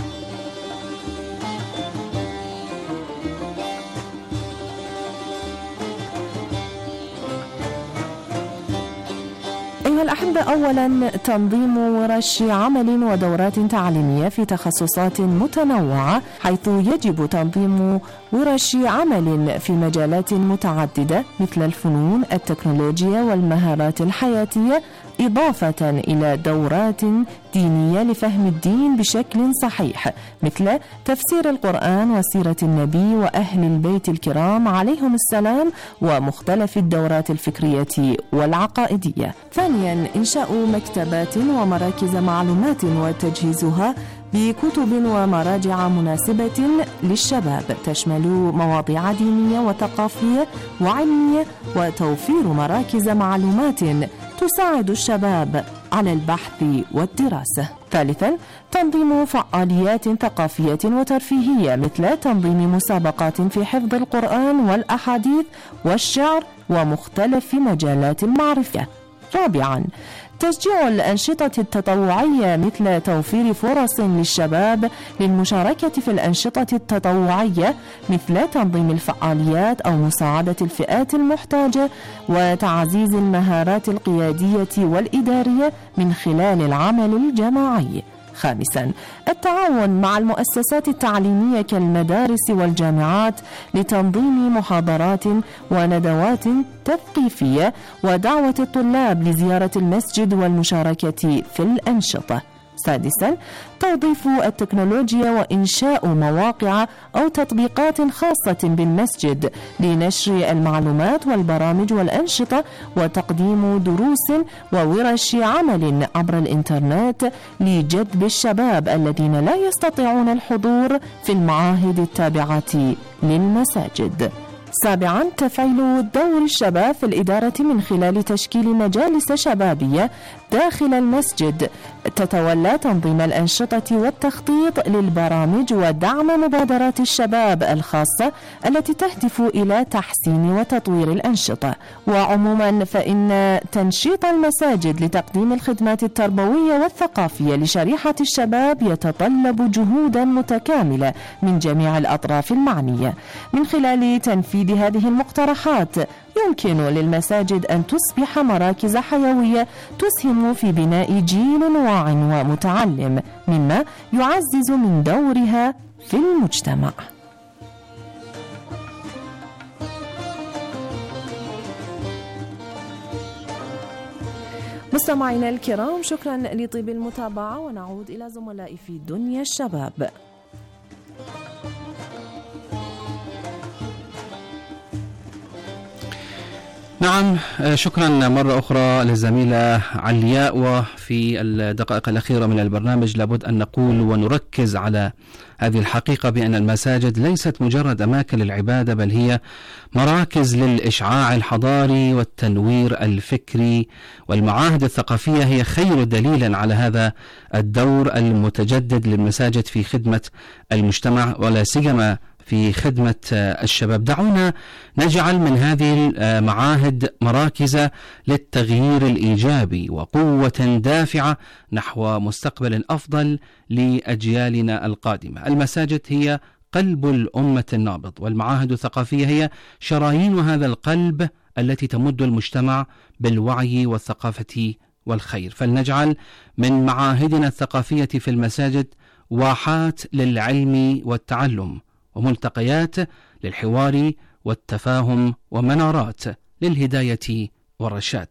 أيها الأحبة، أولا تنظيم ورش عمل ودورات تعليمية في تخصصات متنوعة، حيث يجب تنظيم ورش عمل في مجالات متعددة مثل الفنون، التكنولوجيا والمهارات الحياتية، إضافة إلى دورات دينية لفهم الدين بشكل صحيح مثل تفسير القرآن وسيرة النبي وأهل البيت الكرام عليهم السلام، ومختلف الدورات الفكرية والعقائدية. ثانيا، إنشاء مكتبات ومراكز معلومات وتجهيزها بكتب ومراجع مناسبة للشباب تشمل مواضيع دينية وثقافية وعلمية، وتوفير مراكز معلومات تساعد الشباب على البحث والدراسة. ثالثا، تنظيم فعاليات ثقافية وترفيهية مثل تنظيم مسابقات في حفظ القرآن والأحاديث والشعر ومختلف مجالات المعرفة. رابعا، تشجيع الأنشطة التطوعية مثل توفير فرص للشباب للمشاركة في الأنشطة التطوعية مثل تنظيم الفعاليات أو مساعدة الفئات المحتاجة، وتعزيز المهارات القيادية والإدارية من خلال العمل الجماعي. خامسا، التعاون مع المؤسسات التعليمية كالمدارس والجامعات لتنظيم محاضرات وندوات تثقيفية ودعوة الطلاب لزيارة المسجد والمشاركة في الأنشطة. سادسا، توظيف التكنولوجيا وإنشاء مواقع أو تطبيقات خاصة بالمسجد لنشر المعلومات والبرامج والأنشطة، وتقديم دروس وورش عمل عبر الإنترنت لجذب الشباب الذين لا يستطيعون الحضور في المعاهد التابعة للمساجد. سابعا، تفعيل دور الشباب في الإدارة من خلال تشكيل مجالس شبابية داخل المسجد تتولى تنظيم الأنشطة والتخطيط للبرامج ودعم مبادرات الشباب الخاصة التي تهدف إلى تحسين وتطوير الأنشطة. وعموما فإن تنشيط المساجد لتقديم الخدمات التربوية والثقافية لشريحة الشباب يتطلب جهودا متكاملة من جميع الأطراف المعنية. من خلال تنفيذ هذه المقترحات يمكن للمساجد أن تصبح مراكز حيوية تسهم في بناء جيل واع ومتعلم، مما يعزز من دورها في المجتمع. مستمعينا الكرام، شكرا لطيب المتابعة، ونعود إلى زملائي في دنيا الشباب. نعم، شكرا مرة أخرى للزميلة علياء. وفي الدقائق الأخيرة من البرنامج لابد أن نقول ونركز على هذه الحقيقة بأن المساجد ليست مجرد أماكن للعبادة، بل هي مراكز للإشعاع الحضاري والتنوير الفكري، والمعاهد الثقافية هي خير دليل على هذا الدور المتجدد للمساجد في خدمة المجتمع ولا سيما في خدمة الشباب. دعونا نجعل من هذه المعاهد مراكز للتغيير الإيجابي وقوة دافعة نحو مستقبل أفضل لأجيالنا القادمة. المساجد هي قلب الأمة النابض، والمعاهد الثقافية هي شرايين هذا القلب التي تمد المجتمع بالوعي والثقافة والخير. فلنجعل من معاهدنا الثقافية في المساجد واحات للعلم والتعلم، وملتقيات للحوار والتفاهم، ومنارات للهداية والرشاد.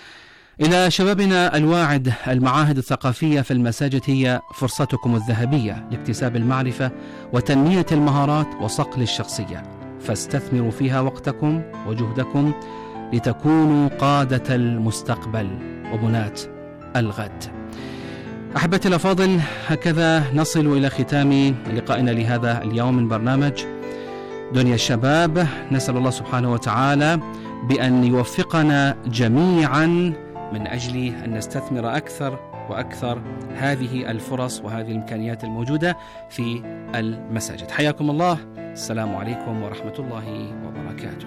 إلى شبابنا الواعد، المعاهد الثقافية في المساجد هي فرصتكم الذهبية لاكتساب المعرفة وتنمية المهارات وصقل الشخصية، فاستثمروا فيها وقتكم وجهدكم لتكونوا قادة المستقبل وبناة الغد. أحبتي الأفاضل، هكذا نصل إلى ختام لقائنا لهذا اليوم من برنامج دنيا الشباب. نسأل الله سبحانه وتعالى بأن يوفقنا جميعا من أجل أن نستثمر أكثر وأكثر هذه الفرص وهذه الإمكانيات الموجودة في المساجد. حياكم الله، السلام عليكم ورحمة الله وبركاته.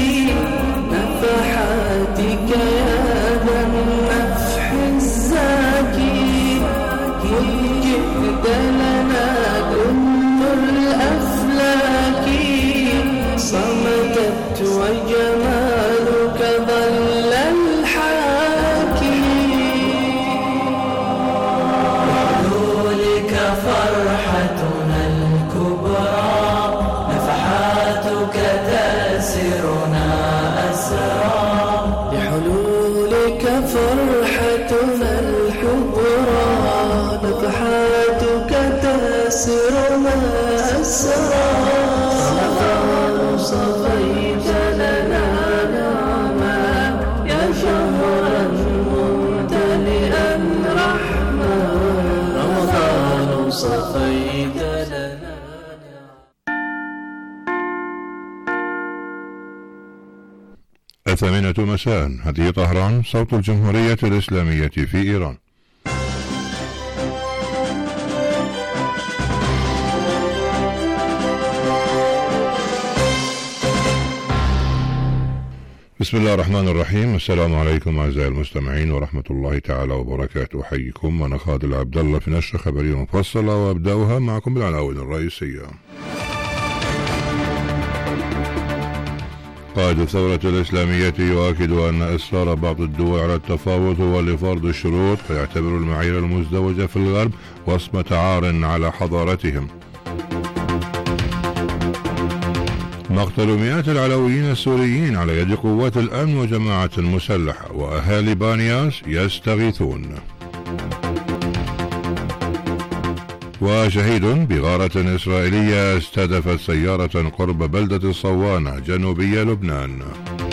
نفحاتك يا ذا النفح الزاكي الست وجمالك ظل الحاكي بحلولك فرحتنا الكبرى نفحاتك تأسرنا أسرى بحلولك فرحتنا الكبرى نفحاتك تأسرنا أسرى صفيت لنا نعما يا شهرا ممتلئا رحمة رمضان صفيت لنا. الثامنة مساء، هذه طهران، صوت الجمهورية الإسلامية في إيران. بسم الله الرحمن الرحيم. السلام عليكم أعزائي المستمعين ورحمة الله تعالى وبركاته. أحييكم أنا خالد عبد الله في نشرة خبرية مفصلة، وأبدأها معكم بالعناوين الرئيسية. قائد الثورة الإسلامية يؤكد أن إصرار بعض الدول على التفاوض هو لفرض الشروط، فيعتبر المعايير المزدوجة في الغرب وصمة عار على حضارتهم. مقتل مئات العلويين السوريين على يد قوات الأمن وجماعة مسلحة، وأهالي بانياس يستغيثون. وشهيد بغارة إسرائيلية استهدفت سيارة قرب بلدة الصوانة جنوبي لبنان.